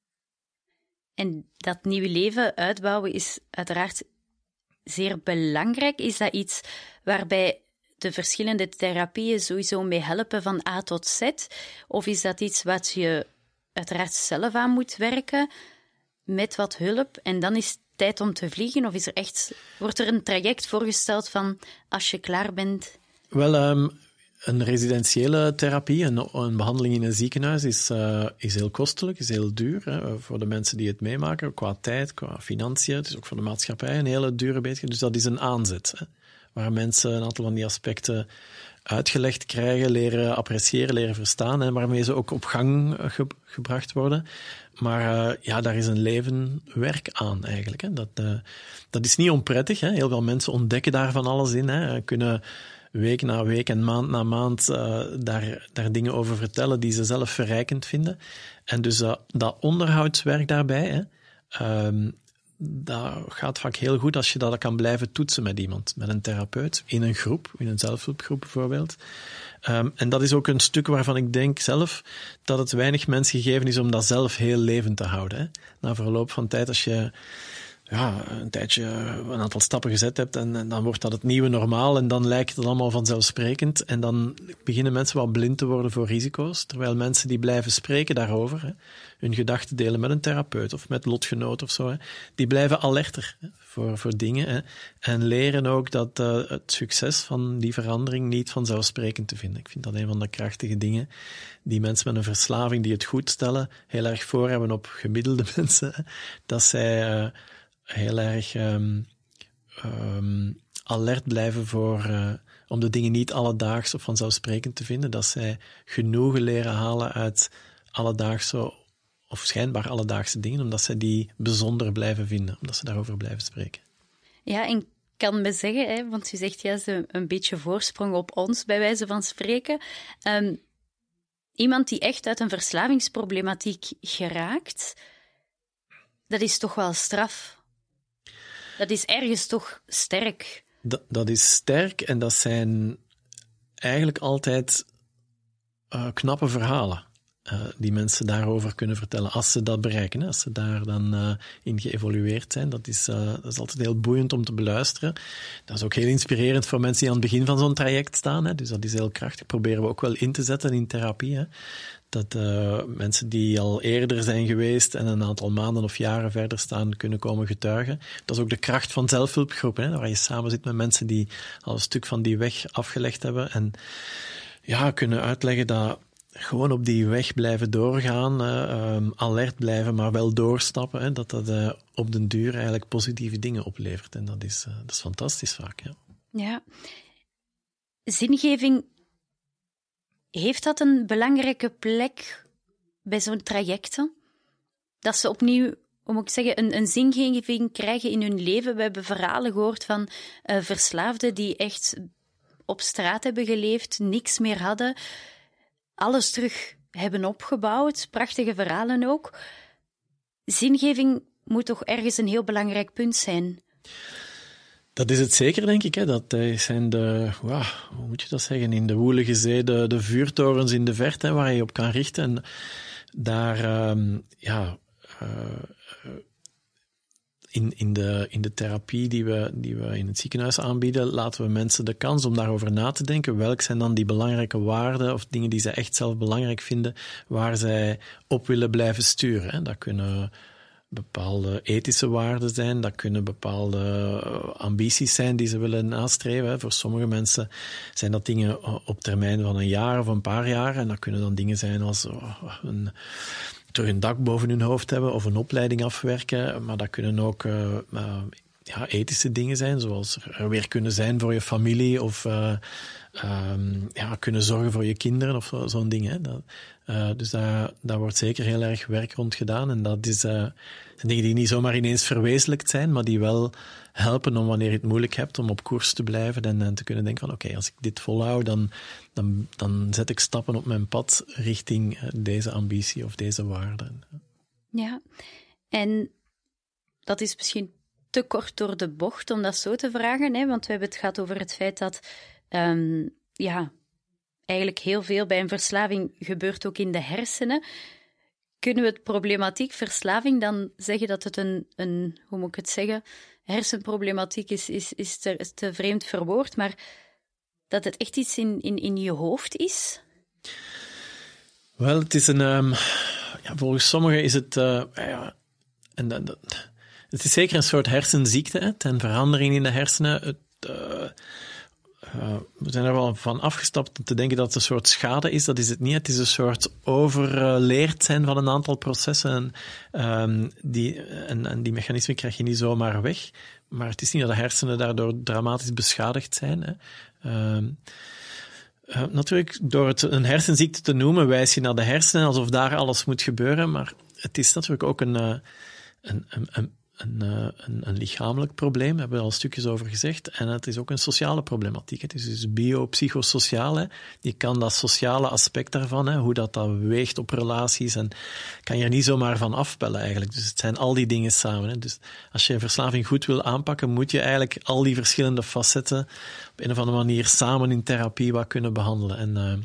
En dat nieuwe leven uitbouwen is uiteraard zeer belangrijk. Is dat iets waarbij de verschillende therapieën sowieso mee helpen van A tot Z? Of is dat iets wat je uiteraard zelf aan moet werken met wat hulp en dan is het tijd om te vliegen? Of wordt er een traject voorgesteld van als je klaar bent? Wel, een residentiële therapie, een behandeling in een ziekenhuis is heel kostelijk, is heel duur hè, voor de mensen die het meemaken, qua tijd, qua financiën. Het is ook voor de maatschappij een hele dure bezigheid. Dus dat is een aanzet, hè, waar mensen een aantal van die aspecten uitgelegd krijgen, leren appreciëren, leren verstaan en waarmee ze ook op gang gebracht worden. Maar daar is een leven werk aan eigenlijk. Hè. Dat is niet onprettig. Hè. Heel veel mensen ontdekken daar van alles in. Hè. Kunnen week na week en maand na maand daar dingen over vertellen die ze zelf verrijkend vinden. En dus dat onderhoudswerk daarbij, hè, dat gaat vaak heel goed als je dat kan blijven toetsen met iemand, met een therapeut, in een groep, in een zelfhulpgroep bijvoorbeeld. En dat is ook een stuk waarvan ik denk zelf dat het weinig mensen gegeven is om dat zelf heel levend te houden. Hè. Na verloop van tijd, als je een tijdje een aantal stappen gezet hebt en dan wordt dat het nieuwe normaal en dan lijkt het allemaal vanzelfsprekend en dan beginnen mensen wat blind te worden voor risico's, terwijl mensen die blijven spreken daarover, hè, hun gedachten delen met een therapeut of met lotgenoot of zo, hè, die blijven alerter hè, voor dingen hè, en leren ook dat het succes van die verandering niet vanzelfsprekend te vinden. Ik vind dat een van de krachtige dingen die mensen met een verslaving die het goed stellen heel erg voor hebben op gemiddelde mensen, hè, dat zij heel erg alert blijven om de dingen niet alledaags of vanzelfsprekend te vinden. Dat zij genoegen leren halen uit alledaagse of schijnbaar alledaagse dingen, omdat zij die bijzonder blijven vinden, omdat ze daarover blijven spreken. Ja, en kan me zeggen, hè, want u zegt juist een beetje voorsprong op ons, bij wijze van spreken. Iemand die echt uit een verslavingsproblematiek geraakt, dat is toch wel straf. Dat is ergens toch sterk. Dat is sterk en dat zijn eigenlijk altijd knappe verhalen die mensen daarover kunnen vertellen als ze dat bereiken. Hè, als ze daar dan in geëvolueerd zijn. Dat is altijd heel boeiend om te beluisteren. Dat is ook heel inspirerend voor mensen die aan het begin van zo'n traject staan. Hè, dus dat is heel krachtig. Proberen we ook wel in te zetten in therapie. Hè. Dat mensen die al eerder zijn geweest en een aantal maanden of jaren verder staan, kunnen komen getuigen. Dat is ook de kracht van zelfhulpgroepen, hè, waar je samen zit met mensen die al een stuk van die weg afgelegd hebben en kunnen uitleggen dat gewoon op die weg blijven doorgaan, alert blijven, maar wel doorstappen, hè, dat op den duur eigenlijk positieve dingen oplevert. En dat is fantastisch vaak. Ja. Zingeving, heeft dat een belangrijke plek bij zo'n trajecten? Dat ze opnieuw, om ook te zeggen, een zingeving krijgen in hun leven. We hebben verhalen gehoord van verslaafden die echt op straat hebben geleefd, niks meer hadden, alles terug hebben opgebouwd, prachtige verhalen ook. Zingeving moet toch ergens een heel belangrijk punt zijn? Dat is het zeker, denk ik. Hè. Dat zijn hoe moet je dat zeggen, in de woelige zee, de vuurtorens in de verte, waar je op kan richten. En daar, in de therapie die we in het ziekenhuis aanbieden, laten we mensen de kans om daarover na te denken. Welke zijn dan die belangrijke waarden of dingen die zij echt zelf belangrijk vinden, waar zij op willen blijven sturen. Hè? Dat kunnen bepaalde ethische waarden zijn, dat kunnen bepaalde ambities zijn die ze willen nastreven. Hè. Voor sommige mensen zijn dat dingen op termijn van een jaar of een paar jaar, en dat kunnen dan dingen zijn als terug een dak boven hun hoofd hebben of een opleiding afwerken, maar dat kunnen ook ethische dingen zijn, zoals er weer kunnen zijn voor je familie of kunnen zorgen voor je kinderen of zo'n ding. Hè. Dus daar wordt zeker heel erg werk rond gedaan. En dat zijn dingen die niet zomaar ineens verwezenlijkt zijn, maar die wel helpen om wanneer je het moeilijk hebt om op koers te blijven en te kunnen denken van oké, als ik dit volhoud, dan zet ik stappen op mijn pad richting deze ambitie of deze waarden. Ja, en dat is misschien te kort door de bocht om dat zo te vragen, hè? Want we hebben het gehad over het feit dat eigenlijk heel veel bij een verslaving gebeurt ook in de hersenen. Kunnen we het problematiek verslaving dan zeggen dat het een hoe moet ik het zeggen, hersenproblematiek is te vreemd verwoord, maar dat het echt iets in je hoofd is? Wel, het is volgens sommigen is het het is zeker een soort hersenziekte, hè, ten verandering in de hersenen. We zijn er wel van afgestapt om te denken dat het een soort schade is. Dat is het niet. Het is een soort overleerd zijn van een aantal processen. En die mechanismen krijg je niet zomaar weg. Maar het is niet dat de hersenen daardoor dramatisch beschadigd zijn. Hè. Natuurlijk, door het een hersenziekte te noemen, wijs je naar de hersenen alsof daar alles moet gebeuren. Maar het is natuurlijk ook een lichamelijk probleem, daar hebben we al stukjes over gezegd. En het is ook een sociale problematiek. Het is dus biopsychosociaal. Hè. Je kan dat sociale aspect daarvan, hè, hoe dat weegt op relaties, en kan je er niet zomaar van afpellen eigenlijk. Dus het zijn al die dingen samen. Hè. Dus als je een verslaving goed wil aanpakken, moet je eigenlijk al die verschillende facetten op een of andere manier samen in therapie wat kunnen behandelen. En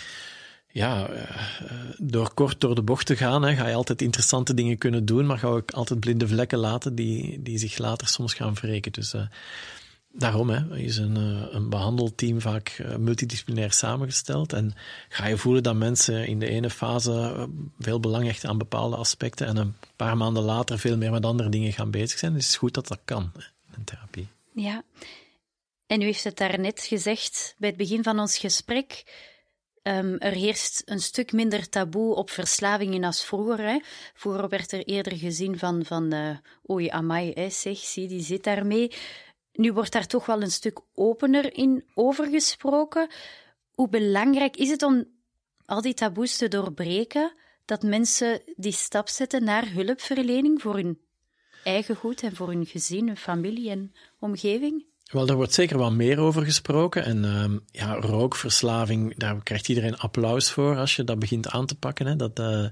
door kort door de bocht te gaan, ga je altijd interessante dingen kunnen doen, maar ga je ook altijd blinde vlekken laten die zich later soms gaan wreken. Dus daarom is een behandelteam vaak multidisciplinair samengesteld, en ga je voelen dat mensen in de ene fase veel belang hechten aan bepaalde aspecten en een paar maanden later veel meer met andere dingen gaan bezig zijn. Dus het is goed dat dat kan in therapie. Ja, en u heeft het daarnet gezegd bij het begin van ons gesprek. Er heerst een stuk minder taboe op verslavingen als vroeger. Hè. Vroeger werd er eerder gezien van oei, amai, zeg, zie, die zit daarmee. Nu wordt daar toch wel een stuk opener in over gesproken. Hoe belangrijk is het om al die taboes te doorbreken, dat mensen die stap zetten naar hulpverlening voor hun eigen goed en voor hun gezin, hun familie en omgeving? Wel, daar wordt zeker wel meer over gesproken. En rookverslaving, daar krijgt iedereen applaus voor als je dat begint aan te pakken. Hè.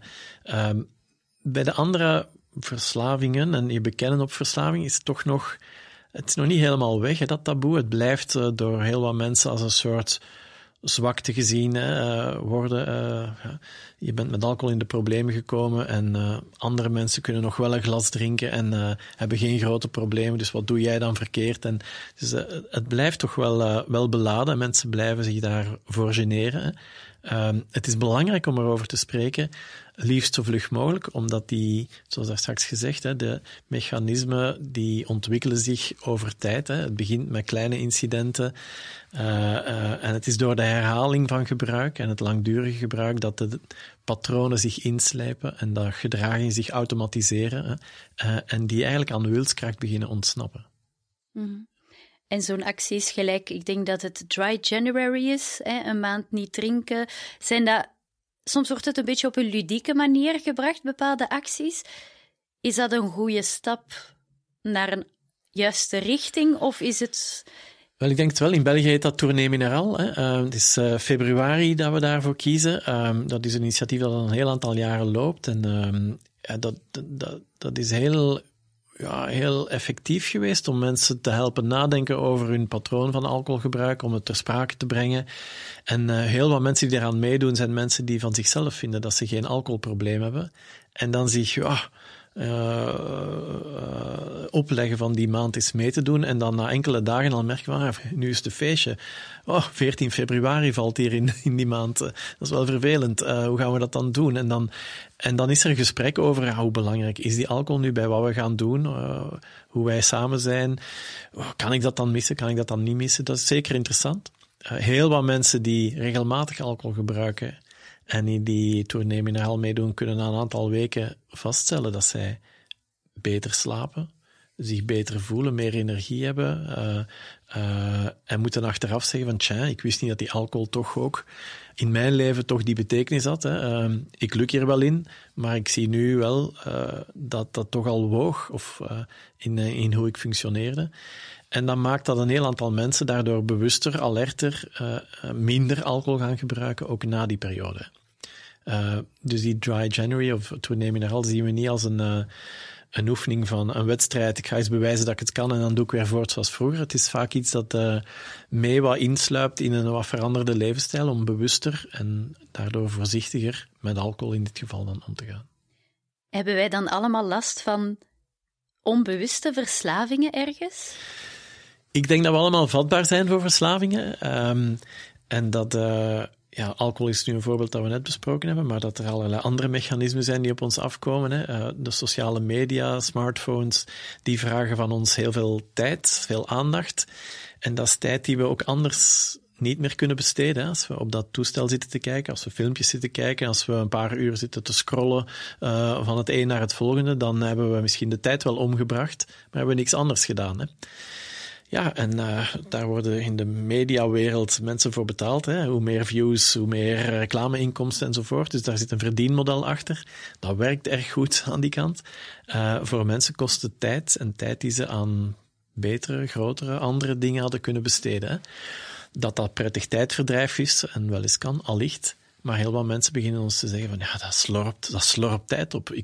Bij de andere verslavingen en je bekennen op verslaving is het toch nog... Het is nog niet helemaal weg, hè, dat taboe. Het blijft door heel wat mensen als een soort zwakte gezien worden. Je bent met alcohol in de problemen gekomen en andere mensen kunnen nog wel een glas drinken en hebben geen grote problemen, dus wat doe jij dan verkeerd? En, dus, het blijft toch wel beladen en mensen blijven zich daarvoor generen. Het is belangrijk om erover te spreken, liefst zo vlug mogelijk, omdat die, zoals daar straks gezegd, de mechanismen die ontwikkelen zich over tijd. Het begint met kleine incidenten en het is door de herhaling van gebruik en het langdurige gebruik dat de patronen zich inslijpen en dat gedragingen zich automatiseren en die eigenlijk aan de wilskracht beginnen ontsnappen. Mm-hmm. En zo'n actie is gelijk, ik denk dat het Dry January is, een maand niet drinken. Soms wordt het een beetje op een ludieke manier gebracht, bepaalde acties. Is dat een goede stap naar een juiste richting, of is het... Wel, ik denk het wel. In België heet dat Tournee Mineral. Het is februari dat we daarvoor kiezen. Dat is een initiatief dat al een heel aantal jaren loopt. En dat is heel effectief geweest om mensen te helpen nadenken over hun patroon van alcoholgebruik, om het ter sprake te brengen. En heel wat mensen die eraan meedoen zijn mensen die van zichzelf vinden dat ze geen alcoholprobleem hebben. En dan zich opleggen van die maand eens mee te doen en dan na enkele dagen al merken van, nu is het een feestje. 14 februari valt hier in die maand. Dat is wel vervelend. Hoe gaan we dat dan doen? En dan is er een gesprek over hoe belangrijk is die alcohol nu bij wat we gaan doen, hoe wij samen zijn. Kan ik dat dan missen? Kan ik dat dan niet missen? Dat is zeker interessant. Heel wat mensen die regelmatig alcohol gebruiken en die Tournee Mineraal meedoen, kunnen na een aantal weken vaststellen dat zij beter slapen, zich beter voelen, meer energie hebben en moeten achteraf zeggen van ik wist niet dat die alcohol toch ook in mijn leven toch die betekenis had. Hè. Ik luk hier wel in, maar ik zie nu wel dat dat toch al woog in hoe ik functioneerde. En dan maakt dat een heel aantal mensen daardoor bewuster, alerter, minder alcohol gaan gebruiken, ook na die periode. Dus die Dry January of Tournee Mineraal zien we niet als een oefening van een wedstrijd. Ik ga eens bewijzen dat ik het kan en dan doe ik weer voort zoals vroeger. Het is vaak iets dat mee wat insluipt in een wat veranderde levensstijl om bewuster en daardoor voorzichtiger met alcohol in dit geval dan om te gaan. Hebben wij dan allemaal last van onbewuste verslavingen ergens? Ik denk dat we allemaal vatbaar zijn voor verslavingen. En dat alcohol is nu een voorbeeld dat we net besproken hebben, maar dat er allerlei andere mechanismen zijn die op ons afkomen. Hè. De sociale media, smartphones, die vragen van ons heel veel tijd, veel aandacht. En dat is tijd die we ook anders niet meer kunnen besteden. Hè. Als we op dat toestel zitten te kijken, als we filmpjes zitten kijken, als we een paar uur zitten te scrollen van het een naar het volgende, dan hebben we misschien de tijd wel omgebracht, maar hebben we niks anders gedaan. Hè. Ja, en daar worden in de mediawereld mensen voor betaald. Hè. Hoe meer views, hoe meer reclameinkomsten enzovoort. Dus daar zit een verdienmodel achter. Dat werkt erg goed aan die kant. Voor mensen kost het tijd. En tijd die ze aan betere, grotere, andere dingen hadden kunnen besteden. Hè. Dat prettig tijdverdrijf is en wel eens kan, allicht. Maar heel wat mensen beginnen ons te zeggen van dat slorpt tijd op.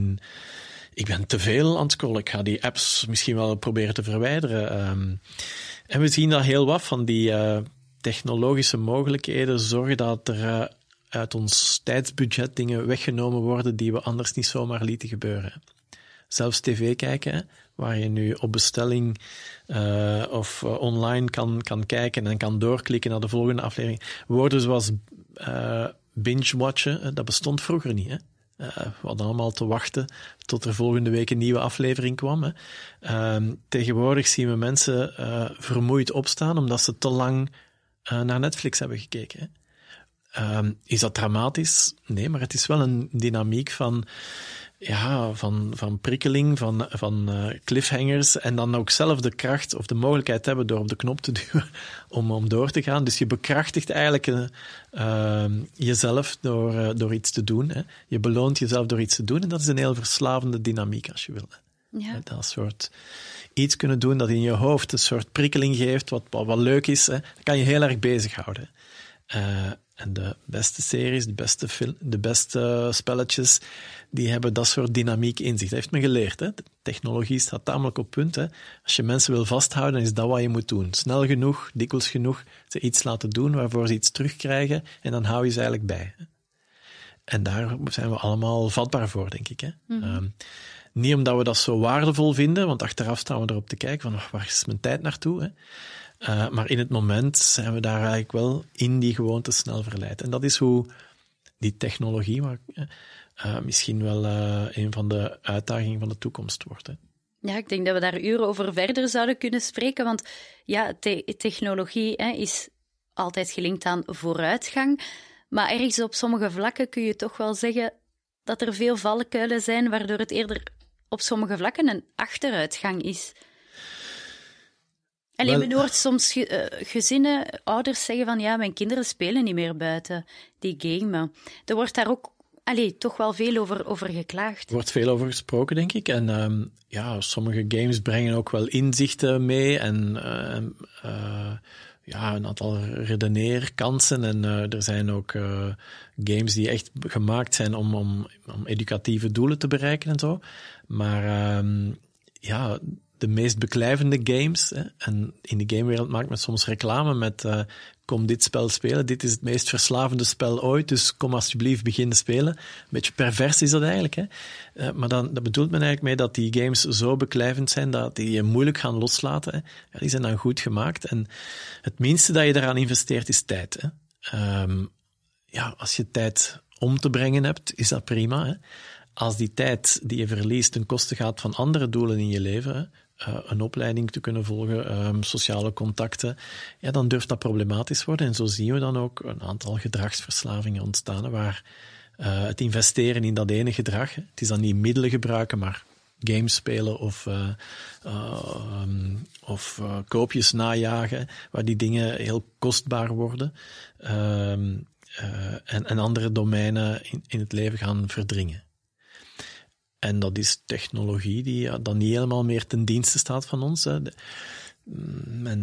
Ik ben te veel aan het scrollen. Ik ga die apps misschien wel proberen te verwijderen. En we zien dat heel wat van die technologische mogelijkheden zorgen dat er uit ons tijdsbudget dingen weggenomen worden die we anders niet zomaar lieten gebeuren. Zelfs tv kijken, waar je nu op bestelling of online kan kijken en kan doorklikken naar de volgende aflevering. Woorden zoals binge-watchen, dat bestond vroeger niet, hè. We hadden allemaal te wachten tot er volgende week een nieuwe aflevering kwam. Hè. Tegenwoordig zien we mensen vermoeid opstaan omdat ze te lang naar Netflix hebben gekeken. Hè. Is dat dramatisch? Nee, maar het is wel een dynamiek van prikkeling, van cliffhangers en dan ook zelf de kracht of de mogelijkheid hebben door op de knop te duwen om door te gaan. Dus je bekrachtigt eigenlijk jezelf door iets te doen. Hè. Je beloont jezelf door iets te doen en dat is een heel verslavende dynamiek als je wil. Ja. Dat soort iets kunnen doen dat in je hoofd een soort prikkeling geeft, wat leuk is, hè. Dat kan je heel erg bezighouden. En de beste series, de beste spelletjes, die hebben dat soort dynamiek in zich. Dat heeft men geleerd. Hè? De technologie staat tamelijk op punt. Hè? Als je mensen wil vasthouden, is dat wat je moet doen. Snel genoeg, dikwijls genoeg, ze iets laten doen waarvoor ze iets terugkrijgen en dan hou je ze eigenlijk bij. Hè? En daar zijn we allemaal vatbaar voor, denk ik. Hè? Mm-hmm. Niet omdat we dat zo waardevol vinden, want achteraf staan we erop te kijken van waar is mijn tijd naartoe, hè? Maar in het moment zijn we daar eigenlijk wel in die gewoonte snel verleid. En dat is hoe die technologie misschien wel een van de uitdagingen van de toekomst wordt. Hè. Ja, ik denk dat we daar uren over verder zouden kunnen spreken, want ja, technologie is altijd gelinkt aan vooruitgang, maar ergens op sommige vlakken kun je toch wel zeggen dat er veel valkuilen zijn, waardoor het eerder op sommige vlakken een achteruitgang is. Alleen men hoort soms gezinnen, ouders zeggen van ja, mijn kinderen spelen niet meer buiten, die gamen. Er wordt daar ook toch wel veel over geklaagd. Er wordt veel over gesproken, denk ik. En sommige games brengen ook wel inzichten mee en een aantal redeneerkansen. En er zijn ook games die echt gemaakt zijn om educatieve doelen te bereiken en zo. Maar de meest beklijvende games, hè, en in de gamewereld maakt men soms reclame met kom dit spel spelen, dit is het meest verslavende spel ooit, dus kom alsjeblieft beginnen spelen. Een beetje pervers is dat eigenlijk, hè. Maar dat bedoelt men eigenlijk mee dat die games zo beklijvend zijn dat die je moeilijk gaan loslaten. Hè. Ja, die zijn dan goed gemaakt en het minste dat je daaraan investeert is tijd. Hè. Als je tijd om te brengen hebt, is dat prima. Hè. Als die tijd die je verliest ten koste gaat van andere doelen in je leven, hè, een opleiding te kunnen volgen, sociale contacten, ja, dan durft dat problematisch worden. En zo zien we dan ook een aantal gedragsverslavingen ontstaan, waar het investeren in dat ene gedrag, hè, het is dan niet middelen gebruiken, maar games spelen of koopjes najagen, waar die dingen heel kostbaar worden en andere domeinen in het leven gaan verdringen. En dat is technologie die dan niet helemaal meer ten dienste staat van ons. Hè. Men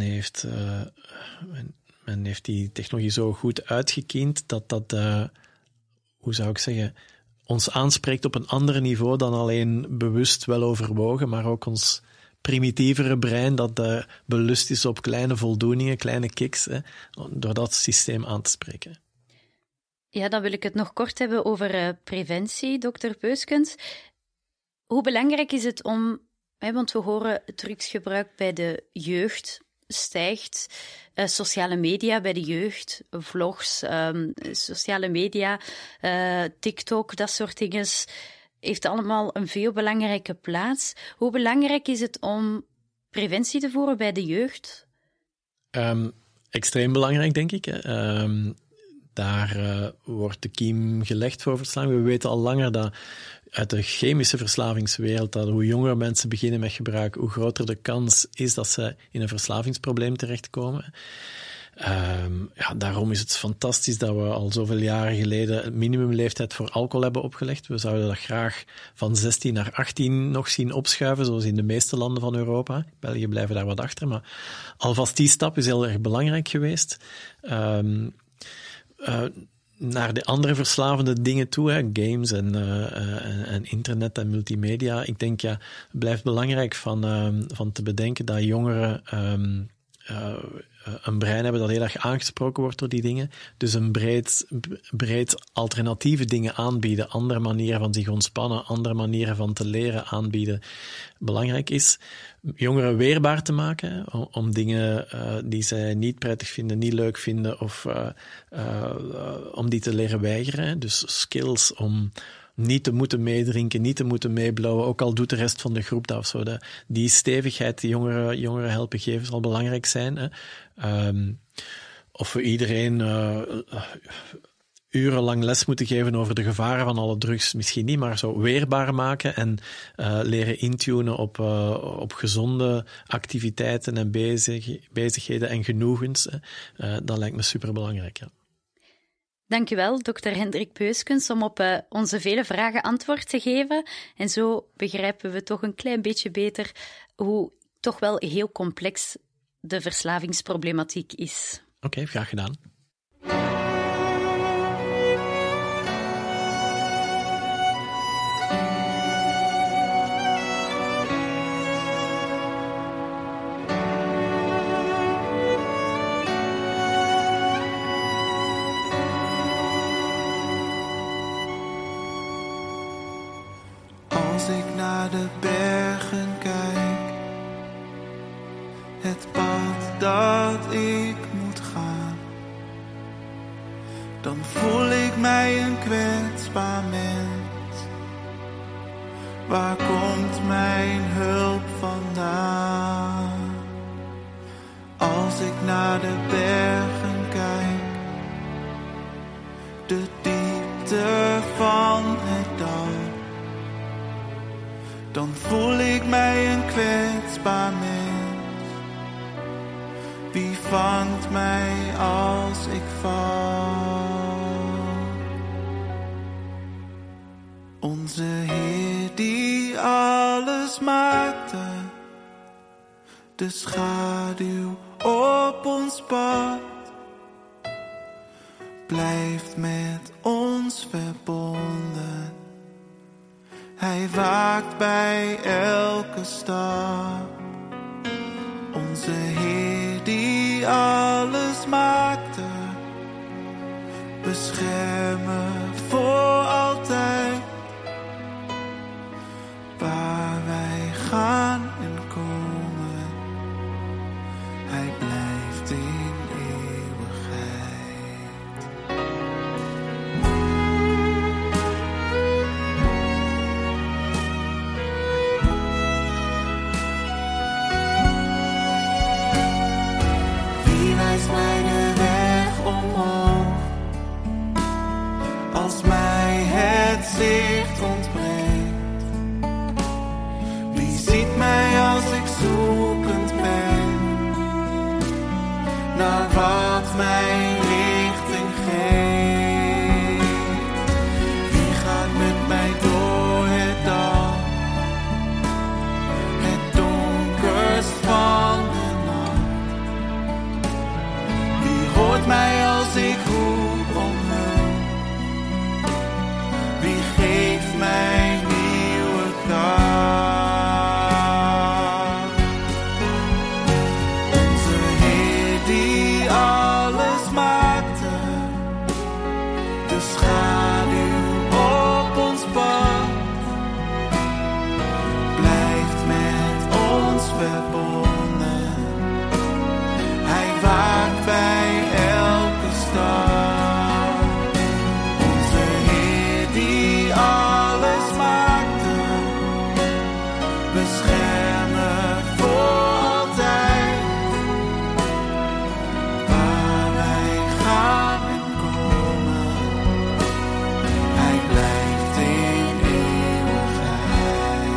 heeft die technologie zo goed uitgekiend dat hoe zou ik zeggen, ons aanspreekt op een ander niveau dan alleen bewust wel overwogen, maar ook ons primitievere brein dat belust is op kleine voldoeningen, kleine kicks, hè, door dat systeem aan te spreken. Ja, dan wil ik het nog kort hebben over preventie, dokter Peuskens. Hoe belangrijk is het om, want we horen drugsgebruik bij de jeugd stijgt, sociale media bij de jeugd, vlogs, sociale media, TikTok, dat soort dingen, heeft allemaal een veel belangrijke plaats. Hoe belangrijk is het om preventie te voeren bij de jeugd? Extreem belangrijk, denk ik. Daar wordt de kiem gelegd voor verslaving. We weten al langer dat uit de chemische verslavingswereld, dat hoe jonger mensen beginnen met gebruik, hoe groter de kans is dat ze in een verslavingsprobleem terechtkomen. Daarom is het fantastisch dat we al zoveel jaren geleden een minimumleeftijd voor alcohol hebben opgelegd. We zouden dat graag van 16 naar 18 nog zien opschuiven, zoals in de meeste landen van Europa. België blijven daar wat achter, maar alvast die stap is heel erg belangrijk geweest. Naar de andere verslavende dingen toe, hè, games en internet en multimedia. Ik denk, het blijft belangrijk van te bedenken dat jongeren een brein hebben dat heel erg aangesproken wordt door die dingen. Dus een breed alternatieve dingen aanbieden, andere manieren van zich ontspannen, andere manieren van te leren aanbieden, belangrijk is. Jongeren weerbaar te maken, om dingen die zij niet prettig vinden, niet leuk vinden, of om die te leren weigeren. Dus skills om niet te moeten meedrinken, niet te moeten meeblauwen, ook al doet de rest van de groep dat of zo. Die stevigheid die jongeren helpen geven zal belangrijk zijn. Hè. Of we iedereen urenlang les moeten geven over de gevaren van alle drugs, misschien niet, maar zo weerbaar maken en leren intunen op gezonde activiteiten en bezigheden en genoegens. Dat lijkt me superbelangrijk, ja. Dank u wel, dokter Hendrik Peuskens, om op onze vele vragen antwoord te geven. En zo begrijpen we toch een klein beetje beter hoe toch wel heel complex de verslavingsproblematiek is. Oké, graag gedaan. Als ik naar de bergen kijk, het pad dat ik moet gaan, dan voel ik mij een kwetsbaar mens. Waar komt mijn hulp vandaan? Als ik naar de bergen kijk, de diepte van het dal, dan voel ik mij een kwetsbaar mens. Wie vangt mij als ik val? Onze Heer die alles maakte, de schaduw op ons pad, blijft met ons verbonden. Hij waakt bij elke stap. Onze Heer die alles maakte, beschermen voor altijd. Waar wij gaan en komen, hij blijft in eeuwigheid. Wie wijst mij de weg omhoog, als mij het zicht ontbreekt? Wie ziet mij als ik zoekend ben naar wat mijn richting geeft? Wie gaat met mij door het dal, het donkerst van de nacht? Wie hoort mij als ik roep om hulp? Wie geeft mij nieuwe kracht? Onze Heer die alles maakte, de schaduw op ons pad, blijft met ons verbonden. Hij waakt bij elke stap. Onze Heer die alles maakte, beschermen voor altijd. Waar wij gaan en komen, hij blijft in eeuwigheid.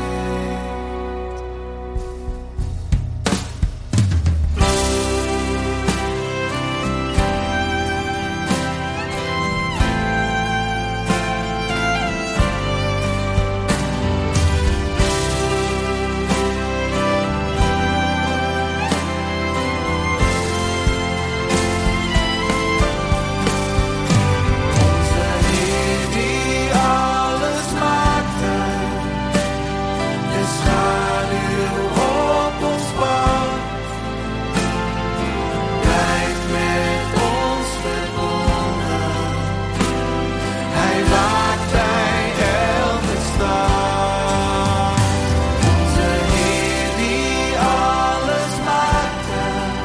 Onze Heer die alles maakte, de schaduw op ons pad, blijft met ons verbonden. Hij waakt bij elke stap. Onze Heer die alles maakte,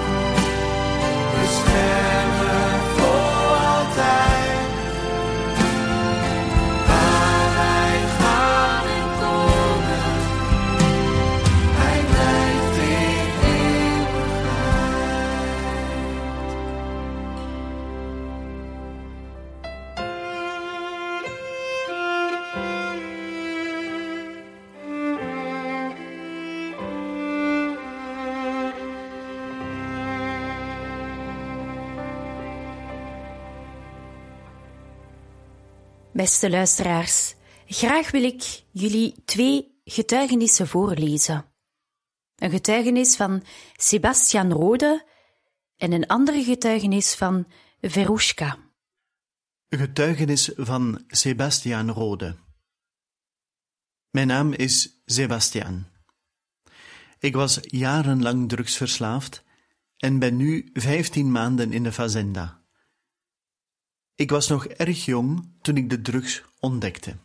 beschermen voor altijd. Waar wij gaan en komen, hij blijft in Beste luisteraars, graag wil ik jullie 2 getuigenissen voorlezen. Een getuigenis van Sebastian Rode en een andere getuigenis van Verushka. Getuigenis van Sebastian Rode. Mijn naam is Sebastian. Ik was jarenlang drugsverslaafd en ben nu 15 maanden in de fazenda. Ik was nog erg jong toen ik de drugs ontdekte.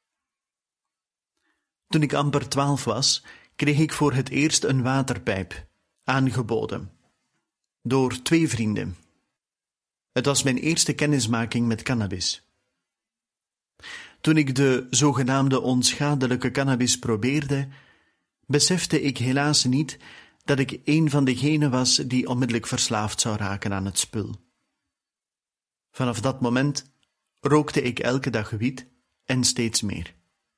Toen ik amper 12 was, kreeg ik voor het eerst een waterpijp, aangeboden. Door 2 vrienden. Het was mijn eerste kennismaking met cannabis. Toen ik de zogenaamde onschadelijke cannabis probeerde, besefte ik helaas niet dat ik een van degenen was die onmiddellijk verslaafd zou raken aan het spul. Vanaf dat moment rookte ik elke dag wiet en steeds meer.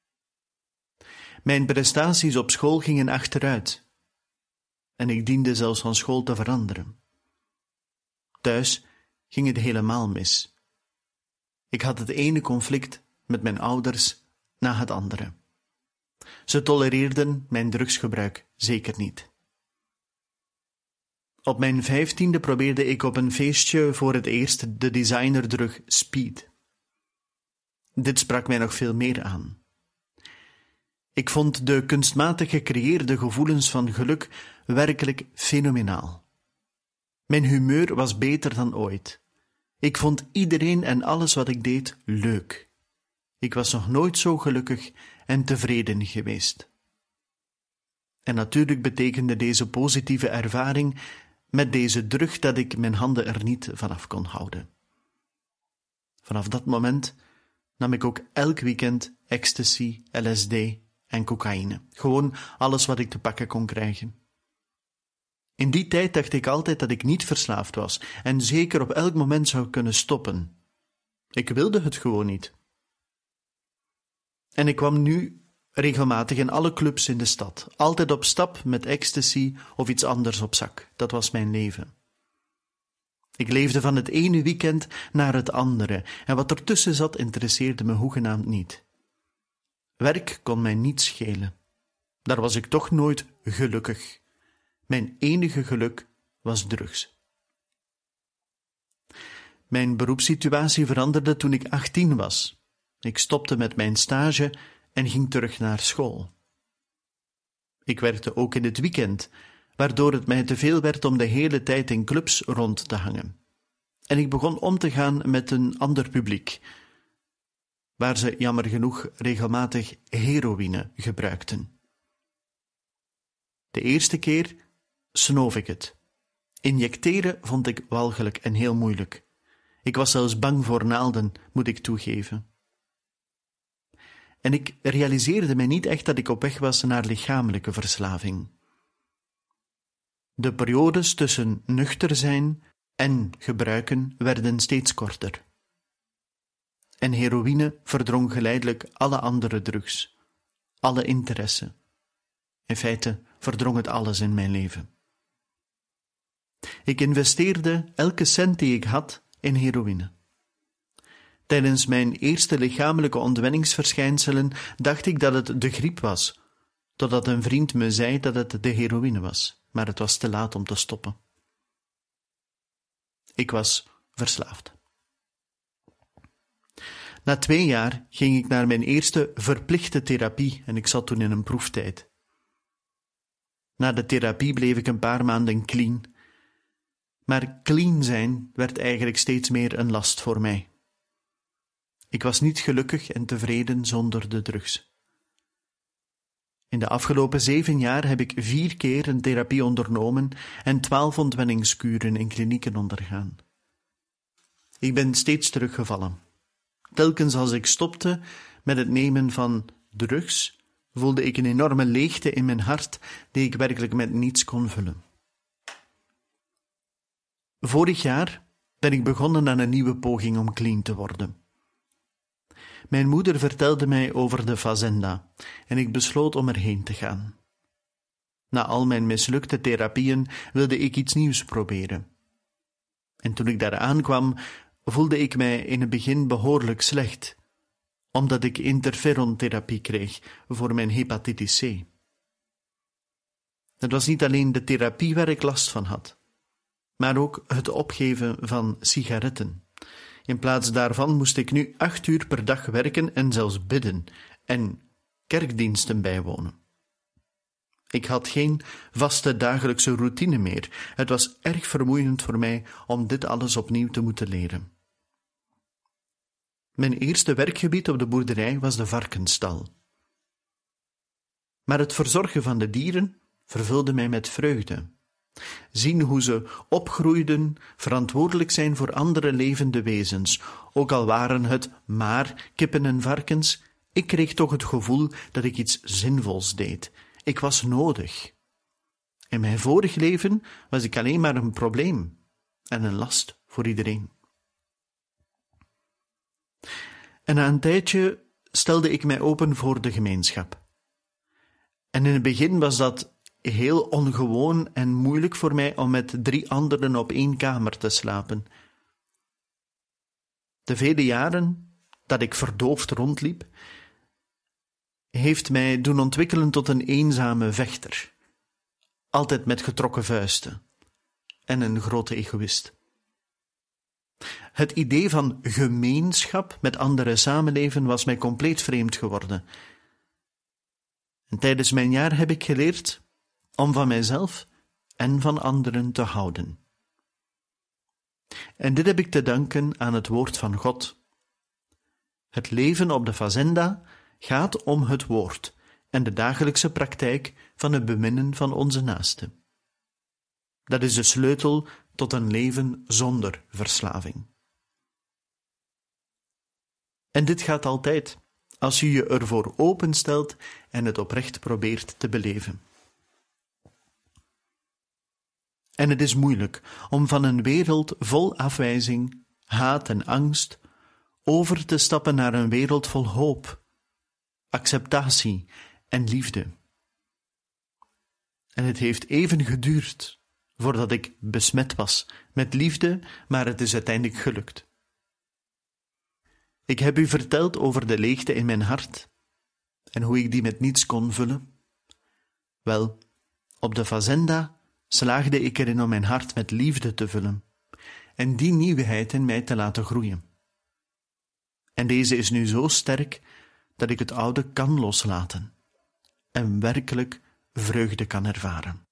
Mijn prestaties op school gingen achteruit en ik diende zelfs van school te veranderen. Thuis ging het helemaal mis. Ik had het ene conflict met mijn ouders na het andere. Ze tolereerden mijn drugsgebruik zeker niet. Op mijn 15e probeerde ik op een feestje voor het eerst de designerdrug Speed. Dit sprak mij nog veel meer aan. Ik vond de kunstmatig gecreëerde gevoelens van geluk werkelijk fenomenaal. Mijn humeur was beter dan ooit. Ik vond iedereen en alles wat ik deed leuk. Ik was nog nooit zo gelukkig en tevreden geweest. En natuurlijk betekende deze positieve ervaring met deze drug dat ik mijn handen er niet vanaf kon houden. Vanaf dat moment nam ik ook elk weekend ecstasy, LSD en cocaïne. Gewoon alles wat ik te pakken kon krijgen. In die tijd dacht ik altijd dat ik niet verslaafd was en zeker op elk moment zou kunnen stoppen. Ik wilde het gewoon niet. En ik kwam nu regelmatig in alle clubs in de stad, altijd op stap met ecstasy of iets anders op zak. Dat was mijn leven. Ik leefde van het ene weekend naar het andere en wat ertussen zat interesseerde me hoegenaamd niet. Werk kon mij niet schelen. Daar was ik toch nooit gelukkig. Mijn enige geluk was drugs. Mijn beroepssituatie veranderde toen ik 18 was. Ik stopte met mijn stage en ging terug naar school. Ik werkte ook in het weekend, waardoor het mij te veel werd om de hele tijd in clubs rond te hangen. En ik begon om te gaan met een ander publiek, waar ze jammer genoeg regelmatig heroïne gebruikten. De eerste keer snoof ik het. Injecteren vond ik walgelijk en heel moeilijk. Ik was zelfs bang voor naalden, moet ik toegeven. En ik realiseerde mij niet echt dat ik op weg was naar lichamelijke verslaving. De periodes tussen nuchter zijn en gebruiken werden steeds korter. En heroïne verdrong geleidelijk alle andere drugs, alle interesse. In feite verdrong het alles in mijn leven. Ik investeerde elke cent die ik had in heroïne. Tijdens mijn eerste lichamelijke ontwenningsverschijnselen dacht ik dat het de griep was, totdat een vriend me zei dat het de heroïne was, maar het was te laat om te stoppen. Ik was verslaafd. Na 2 jaar ging ik naar mijn eerste verplichte therapie en ik zat toen in een proeftijd. Na de therapie bleef ik een paar maanden clean, maar clean zijn werd eigenlijk steeds meer een last voor mij. Ik was niet gelukkig en tevreden zonder de drugs. In de afgelopen 7 jaar heb ik 4 keer een therapie ondernomen en 12 ontwenningskuren in klinieken ondergaan. Ik ben steeds teruggevallen. Telkens als ik stopte met het nemen van drugs, voelde ik een enorme leegte in mijn hart die ik werkelijk met niets kon vullen. Vorig jaar ben ik begonnen aan een nieuwe poging om clean te worden. Mijn moeder vertelde mij over de fazenda en ik besloot om erheen te gaan. Na al mijn mislukte therapieën wilde ik iets nieuws proberen. En toen ik daar aankwam, voelde ik mij in het begin behoorlijk slecht, omdat ik interferontherapie kreeg voor mijn hepatitis C. Het was niet alleen de therapie waar ik last van had, maar ook het opgeven van sigaretten. In plaats daarvan moest ik nu 8 uur per dag werken en zelfs bidden en kerkdiensten bijwonen. Ik had geen vaste dagelijkse routine meer. Het was erg vermoeiend voor mij om dit alles opnieuw te moeten leren. Mijn eerste werkgebied op de boerderij was de varkensstal. Maar het verzorgen van de dieren vervulde mij met vreugde. Zien hoe ze opgroeiden, verantwoordelijk zijn voor andere levende wezens, ook al waren het maar kippen en varkens, ik kreeg toch het gevoel dat ik iets zinvols deed. Ik was nodig. In mijn vorig leven was ik alleen maar een probleem en een last voor iedereen. En na een tijdje stelde ik mij open voor de gemeenschap. En in het begin was dat heel ongewoon en moeilijk voor mij om met 3 anderen op 1 kamer te slapen. De vele jaren dat ik verdoofd rondliep, heeft mij doen ontwikkelen tot een eenzame vechter, altijd met getrokken vuisten en een grote egoïst. Het idee van gemeenschap met anderen samenleven was mij compleet vreemd geworden. En tijdens mijn jaar heb ik geleerd om van mijzelf en van anderen te houden. En dit heb ik te danken aan het woord van God. Het leven op de fazenda gaat om het woord en de dagelijkse praktijk van het beminnen van onze naaste. Dat is de sleutel tot een leven zonder verslaving. En dit gaat altijd, als je je ervoor openstelt en het oprecht probeert te beleven. En het is moeilijk om van een wereld vol afwijzing, haat en angst over te stappen naar een wereld vol hoop, acceptatie en liefde. En het heeft even geduurd voordat ik besmet was met liefde, maar het is uiteindelijk gelukt. Ik heb u verteld over de leegte in mijn hart en hoe ik die met niets kon vullen. Wel, op de fazenda slaagde ik erin om mijn hart met liefde te vullen en die nieuwheid in mij te laten groeien. En deze is nu zo sterk dat ik het oude kan loslaten en werkelijk vreugde kan ervaren.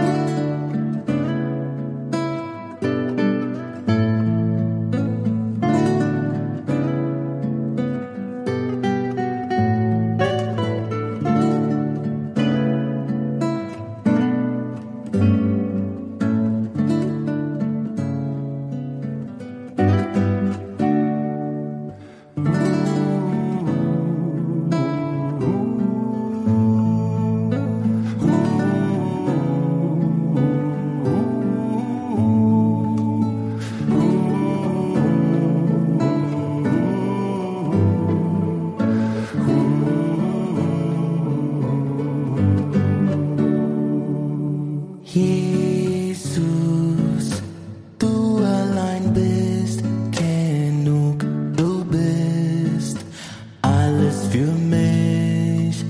Jesus, du allein bist genug, du bist alles für mich.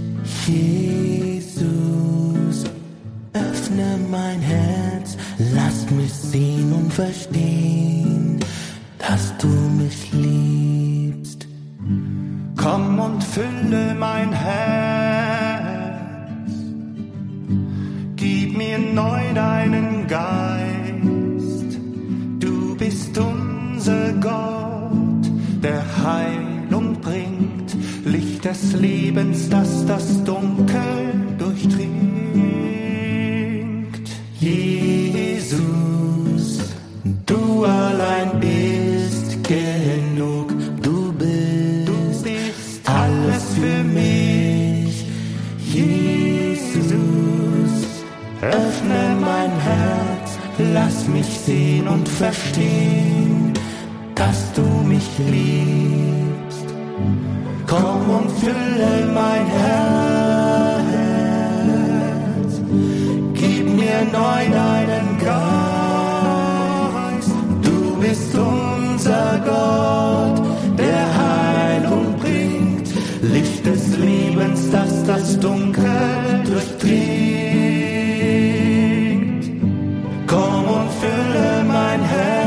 Jesus, öffne mein Herz, lass mich sehen und verstehen, dass du mich liebst. Komm und fülle mein Herz, gib mir neu deinen Geist. Du bist unser Gott, der Heilung bringt, Licht des Lebens, das das Dunkel durchdringt. Jesus, du allein bist genug, du bist alles für mich. Jesus, öffne mein Herz, lass mich sehen und verstehen, dass du mich liebst. Komm und fülle mein Herz, gib mir neu deinen Geist. Du bist unser Gott, der Heilung bringt, Licht des Lebens, das das Dunkel durchdringt. Komm und fülle mein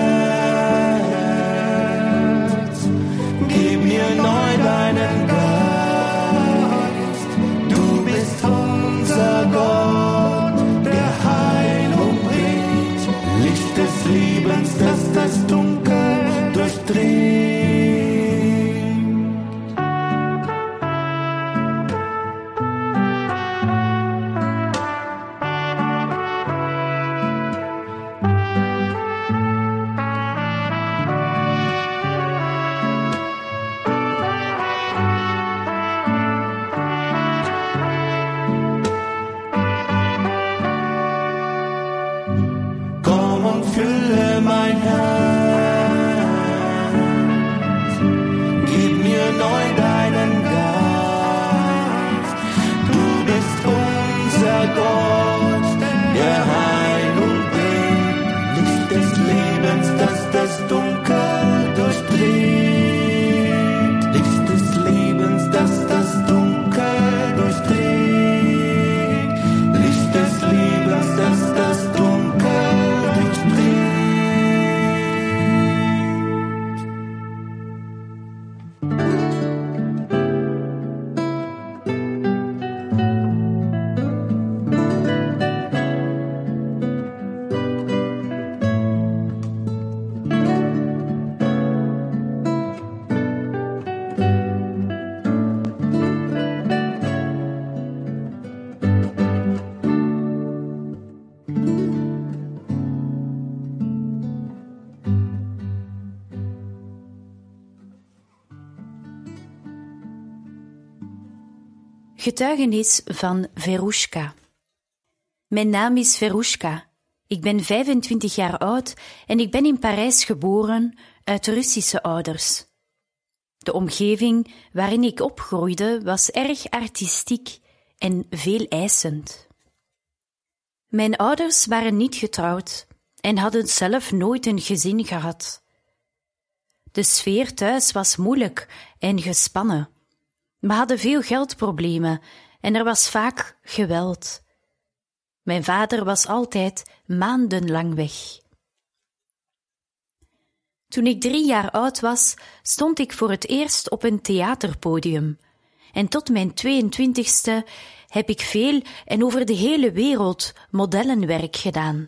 Herz, gib mir neu deinen Geist. Du bist unser Gott, der Heilung bringt, Licht des Lebens, das das Dunkel durchdringt. Komm und fülle mein Herz, gib mir neu deinen Geist. Du bist unser Gott, der Heilung bringt, Licht des Lebens, das das Dunkel durchdringt. Licht des Lebens, das das Dunkel durchdringt. Licht des Lebens, das das Dunkel durchdringt. Getuigenis van Verushka. Mijn naam is Verushka. Ik ben 25 jaar oud en ik ben in Parijs geboren uit Russische ouders. De omgeving waarin ik opgroeide was erg artistiek en veel eisend. Mijn ouders waren niet getrouwd en hadden zelf nooit een gezin gehad. De sfeer thuis was moeilijk en gespannen. We hadden veel geldproblemen en er was vaak geweld. Mijn vader was altijd maandenlang weg. Toen ik 3 jaar oud was, stond ik voor het eerst op een theaterpodium. En tot mijn 22e heb ik veel en over de hele wereld modellenwerk gedaan.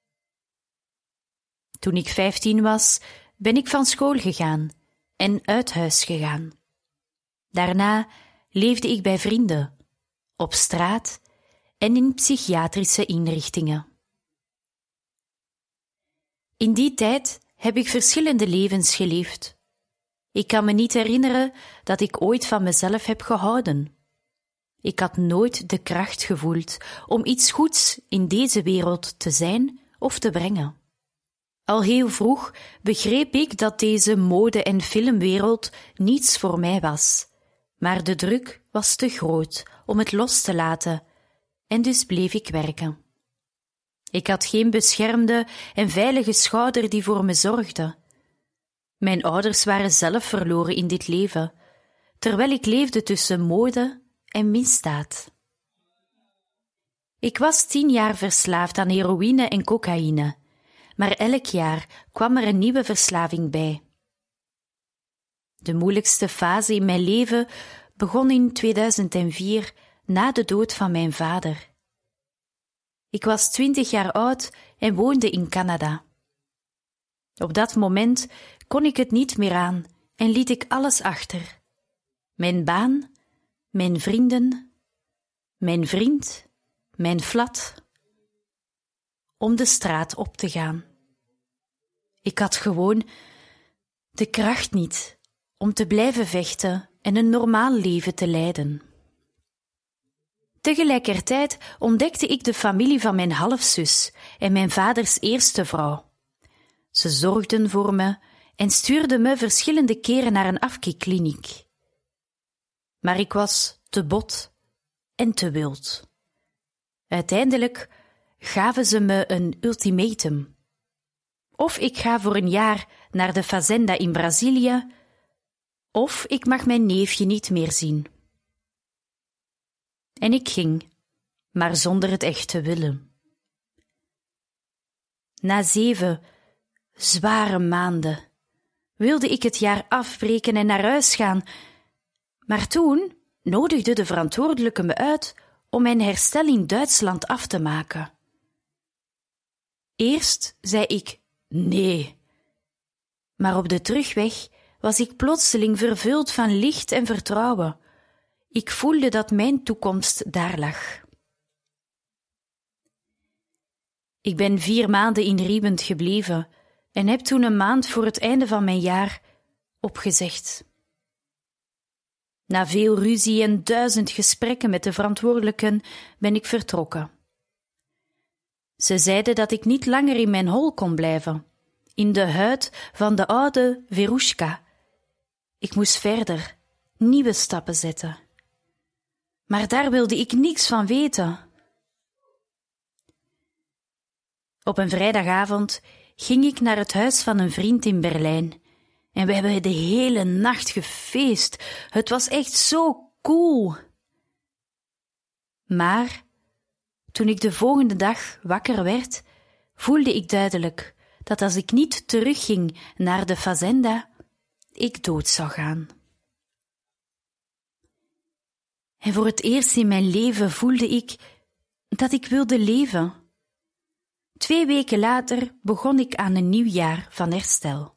Toen ik 15 was, ben ik van school gegaan en uit huis gegaan. Daarna leefde ik bij vrienden, op straat en in psychiatrische inrichtingen. In die tijd heb ik verschillende levens geleefd. Ik kan me niet herinneren dat ik ooit van mezelf heb gehouden. Ik had nooit de kracht gevoeld om iets goeds in deze wereld te zijn of te brengen. Al heel vroeg begreep ik dat deze mode- en filmwereld niets voor mij was, maar de druk was te groot om het los te laten en dus bleef ik werken. Ik had geen beschermde en veilige schouder die voor me zorgde. Mijn ouders waren zelf verloren in dit leven, terwijl ik leefde tussen mode en misdaad. Ik was 10 jaar verslaafd aan heroïne en cocaïne, maar elk jaar kwam er een nieuwe verslaving bij. De moeilijkste fase in mijn leven begon in 2004 na de dood van mijn vader. Ik was 20 jaar oud en woonde in Canada. Op dat moment kon ik het niet meer aan en liet ik alles achter. Mijn baan, mijn vrienden, mijn vriend, mijn flat, om de straat op te gaan. Ik had gewoon de kracht niet om te blijven vechten en een normaal leven te leiden. Tegelijkertijd ontdekte ik de familie van mijn halfzus en mijn vaders eerste vrouw. Ze zorgden voor me en stuurden me verschillende keren naar een afkikkliniek. Maar ik was te bot en te wild. Uiteindelijk gaven ze me een ultimatum. Of ik ga voor een jaar naar de fazenda in Brazilië, of ik mag mijn neefje niet meer zien. En ik ging, maar zonder het echt te willen. Na 7 zware maanden wilde ik het jaar afbreken en naar huis gaan, maar toen nodigde de verantwoordelijke me uit om mijn herstel in Duitsland af te maken. Eerst zei ik nee, maar op de terugweg was ik plotseling vervuld van licht en vertrouwen. Ik voelde dat mijn toekomst daar lag. Ik ben 4 maanden in Riebend gebleven en heb toen een maand voor het einde van mijn jaar opgezegd. Na veel ruzie en 1000 gesprekken met de verantwoordelijken ben ik vertrokken. Ze zeiden dat ik niet langer in mijn hol kon blijven, in de huid van de oude Verushka. Ik moest verder, nieuwe stappen zetten. Maar daar wilde ik niks van weten. Op een vrijdagavond ging ik naar het huis van een vriend in Berlijn en we hebben de hele nacht gefeest. Het was echt zo cool. Maar toen ik de volgende dag wakker werd, voelde ik duidelijk dat als ik niet terugging naar de fazenda, ik dood zou gaan. En voor het eerst in mijn leven voelde ik dat ik wilde leven. 2 weken later begon ik aan een nieuw jaar van herstel.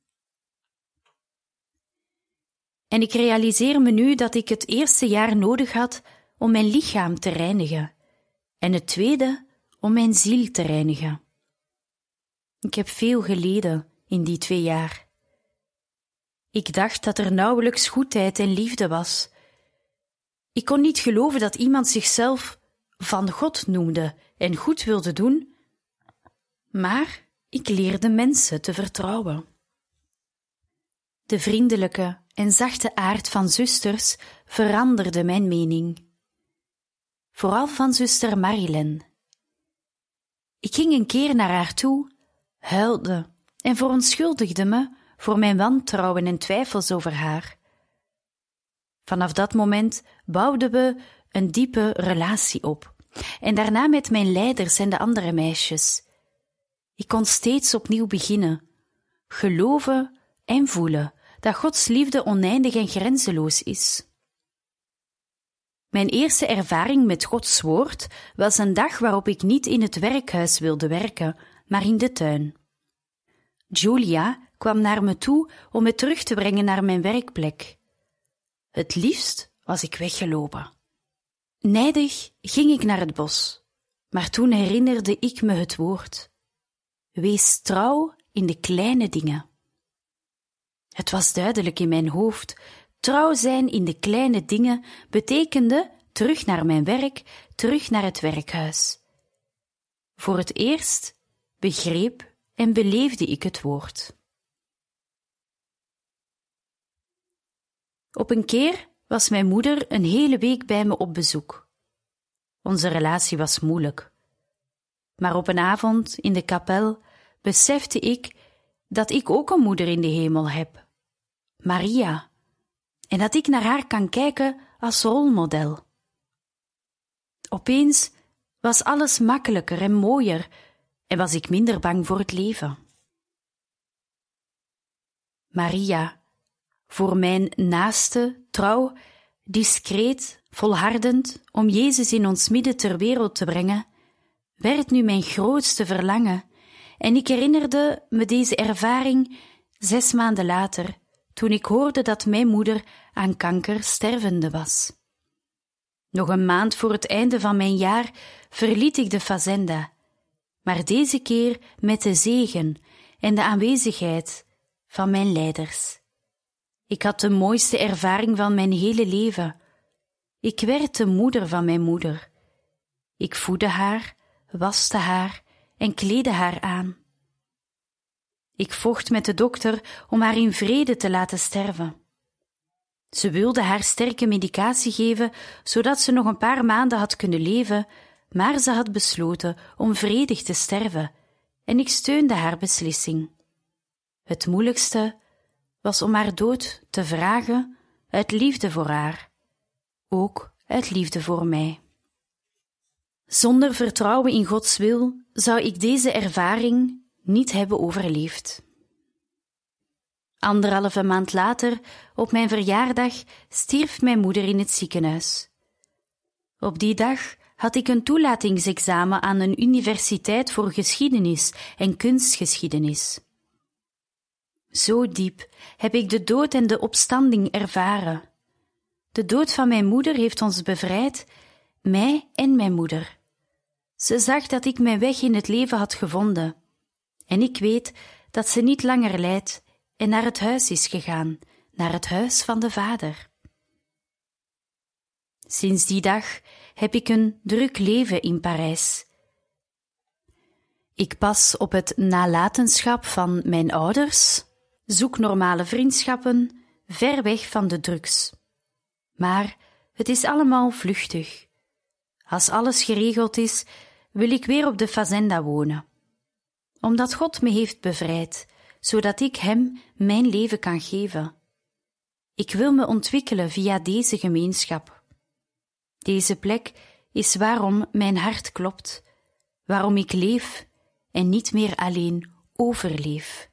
En ik realiseer me nu dat ik het eerste jaar nodig had om mijn lichaam te reinigen en het tweede om mijn ziel te reinigen. Ik heb veel geleden in die 2 jaar. Ik dacht dat er nauwelijks goedheid en liefde was. Ik kon niet geloven dat iemand zichzelf van God noemde en goed wilde doen, maar ik leerde mensen te vertrouwen. De vriendelijke en zachte aard van zusters veranderde mijn mening. Vooral van zuster Marilyn. Ik ging een keer naar haar toe, huilde en verontschuldigde me voor mijn wantrouwen en twijfels over haar. Vanaf dat moment bouwden we een diepe relatie op, en daarna met mijn leiders en de andere meisjes. Ik kon steeds opnieuw beginnen, geloven en voelen dat Gods liefde oneindig en grenzeloos is. Mijn eerste ervaring met Gods woord was een dag waarop ik niet in het werkhuis wilde werken, maar in de tuin. Julia kwam naar me toe om me terug te brengen naar mijn werkplek. Het liefst was ik weggelopen. Nijdig ging ik naar het bos, maar toen herinnerde ik me het woord. Wees trouw in de kleine dingen. Het was duidelijk in mijn hoofd. Trouw zijn in de kleine dingen betekende terug naar mijn werk, terug naar het werkhuis. Voor het eerst begreep en beleefde ik het woord. Op een keer was mijn moeder een hele week bij me op bezoek. Onze relatie was moeilijk. Maar op een avond in de kapel besefte ik dat ik ook een moeder in de hemel heb, Maria, en dat ik naar haar kan kijken als rolmodel. Opeens was alles makkelijker en mooier en was ik minder bang voor het leven. Maria, voor mijn naaste, trouw, discreet, volhardend om Jezus in ons midden ter wereld te brengen, werd nu mijn grootste verlangen, en ik herinnerde me deze ervaring 6 maanden later, toen ik hoorde dat mijn moeder aan kanker stervende was. Nog een maand voor het einde van mijn jaar verliet ik de fazenda, maar deze keer met de zegen en de aanwezigheid van mijn leiders. Ik had de mooiste ervaring van mijn hele leven. Ik werd de moeder van mijn moeder. Ik voedde haar, waste haar en kleedde haar aan. Ik vocht met de dokter om haar in vrede te laten sterven. Ze wilde haar sterke medicatie geven, zodat ze nog een paar maanden had kunnen leven, maar ze had besloten om vredig te sterven, en ik steunde haar beslissing. Het moeilijkste was om haar dood te vragen uit liefde voor haar, ook uit liefde voor mij. Zonder vertrouwen in Gods wil zou ik deze ervaring niet hebben overleefd. 1,5 maand later, op mijn verjaardag, stierf mijn moeder in het ziekenhuis. Op die dag had ik een toelatingsexamen aan een universiteit voor geschiedenis en kunstgeschiedenis. Zo diep heb ik de dood en de opstanding ervaren. De dood van mijn moeder heeft ons bevrijd, mij en mijn moeder. Ze zag dat ik mijn weg in het leven had gevonden, en ik weet dat ze niet langer lijdt en naar het huis is gegaan, naar het huis van de Vader. Sinds die dag heb ik een druk leven in Parijs. Ik pas op het nalatenschap van mijn ouders, zoek normale vriendschappen, ver weg van de drugs. Maar het is allemaal vluchtig. Als alles geregeld is, wil ik weer op de fazenda wonen. Omdat God me heeft bevrijd, zodat ik Hem mijn leven kan geven. Ik wil me ontwikkelen via deze gemeenschap. Deze plek is waarom mijn hart klopt, waarom ik leef en niet meer alleen overleef.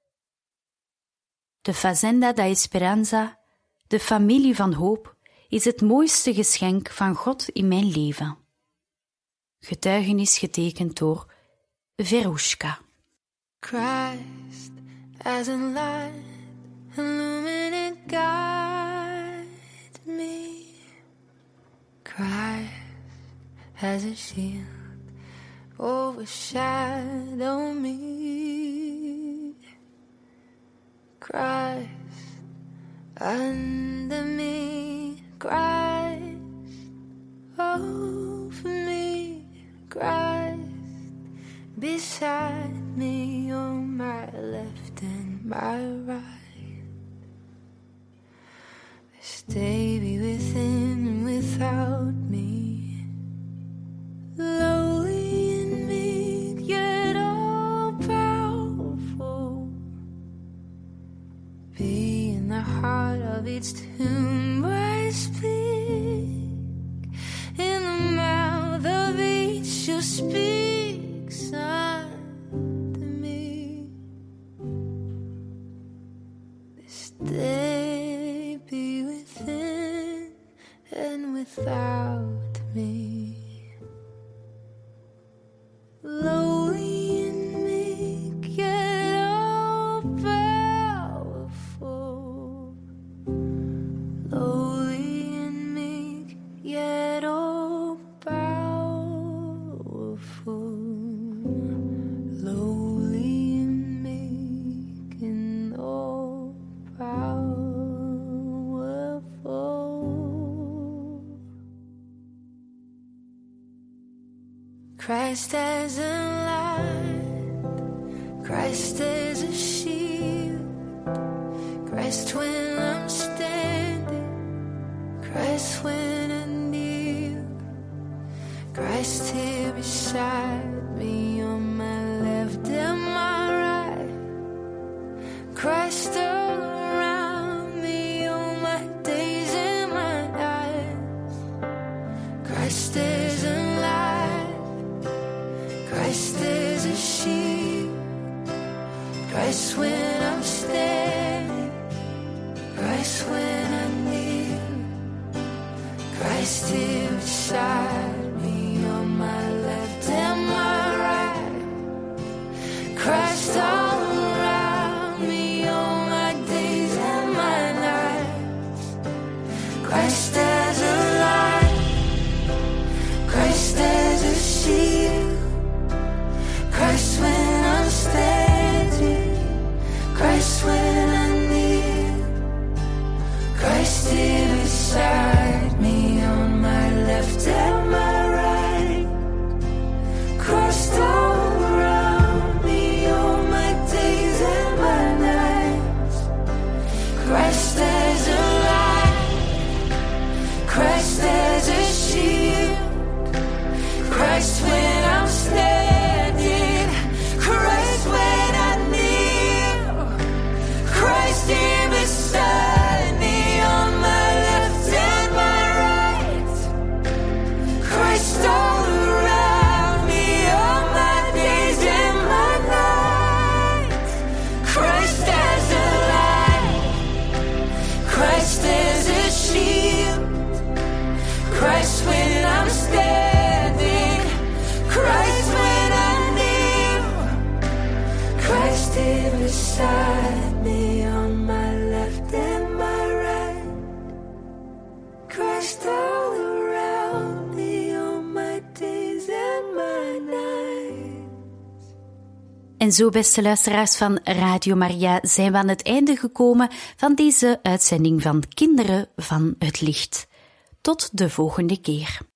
De Fazenda da Esperanza, de familie van hoop, is het mooiste geschenk van God in mijn leven. Getuigenis getekend door Verushka. Christ as a light, illuminate, guide me. Christ as a shield, overshadow me. Christ under me, Christ over me, Christ beside me on my left and my right. Stay be within and without me, lowly and meek, yet all powerful. Be in the heart of each tomb I speak, in the mouth of each you speak, unto me. This day be within and without me, lowly and meek, yet all powerful. Lowly and meek, yet all powerful. Lowly and meek and all powerful. Christ as a light, Christ as a shield, Christ when I'm standing, Christ when I kneel, Christ here beside me on my left and my right, Christ all around me on my days and my nights, Christ is a light, Christ is a shield, Christ when I'm standing, Christ when I kneel, Christ here beside me on my left and my right, Christ all around me on my days and my nights, Christ as a light, Christ as a shield, Christ when I'm standing, Christ when I kneel, Christ here beside me on my left and my right, Christ all around me on my days and my nights, Christ as a light, Christ as a shield, Christ when I'm standing, Christ when I kneel, Christ here beside me on my left and my right, Christ all around me on my days and my nights, Christ as a light, Christ as a shield, Christ when I'm standing, Christ when I kneel, Christ here beside me on my left and my right, Christ all around me on my days and my nights. En zo, beste luisteraars van Radio Maria, zijn we aan het einde gekomen van deze uitzending van Kinderen van het Licht. Tot de volgende keer.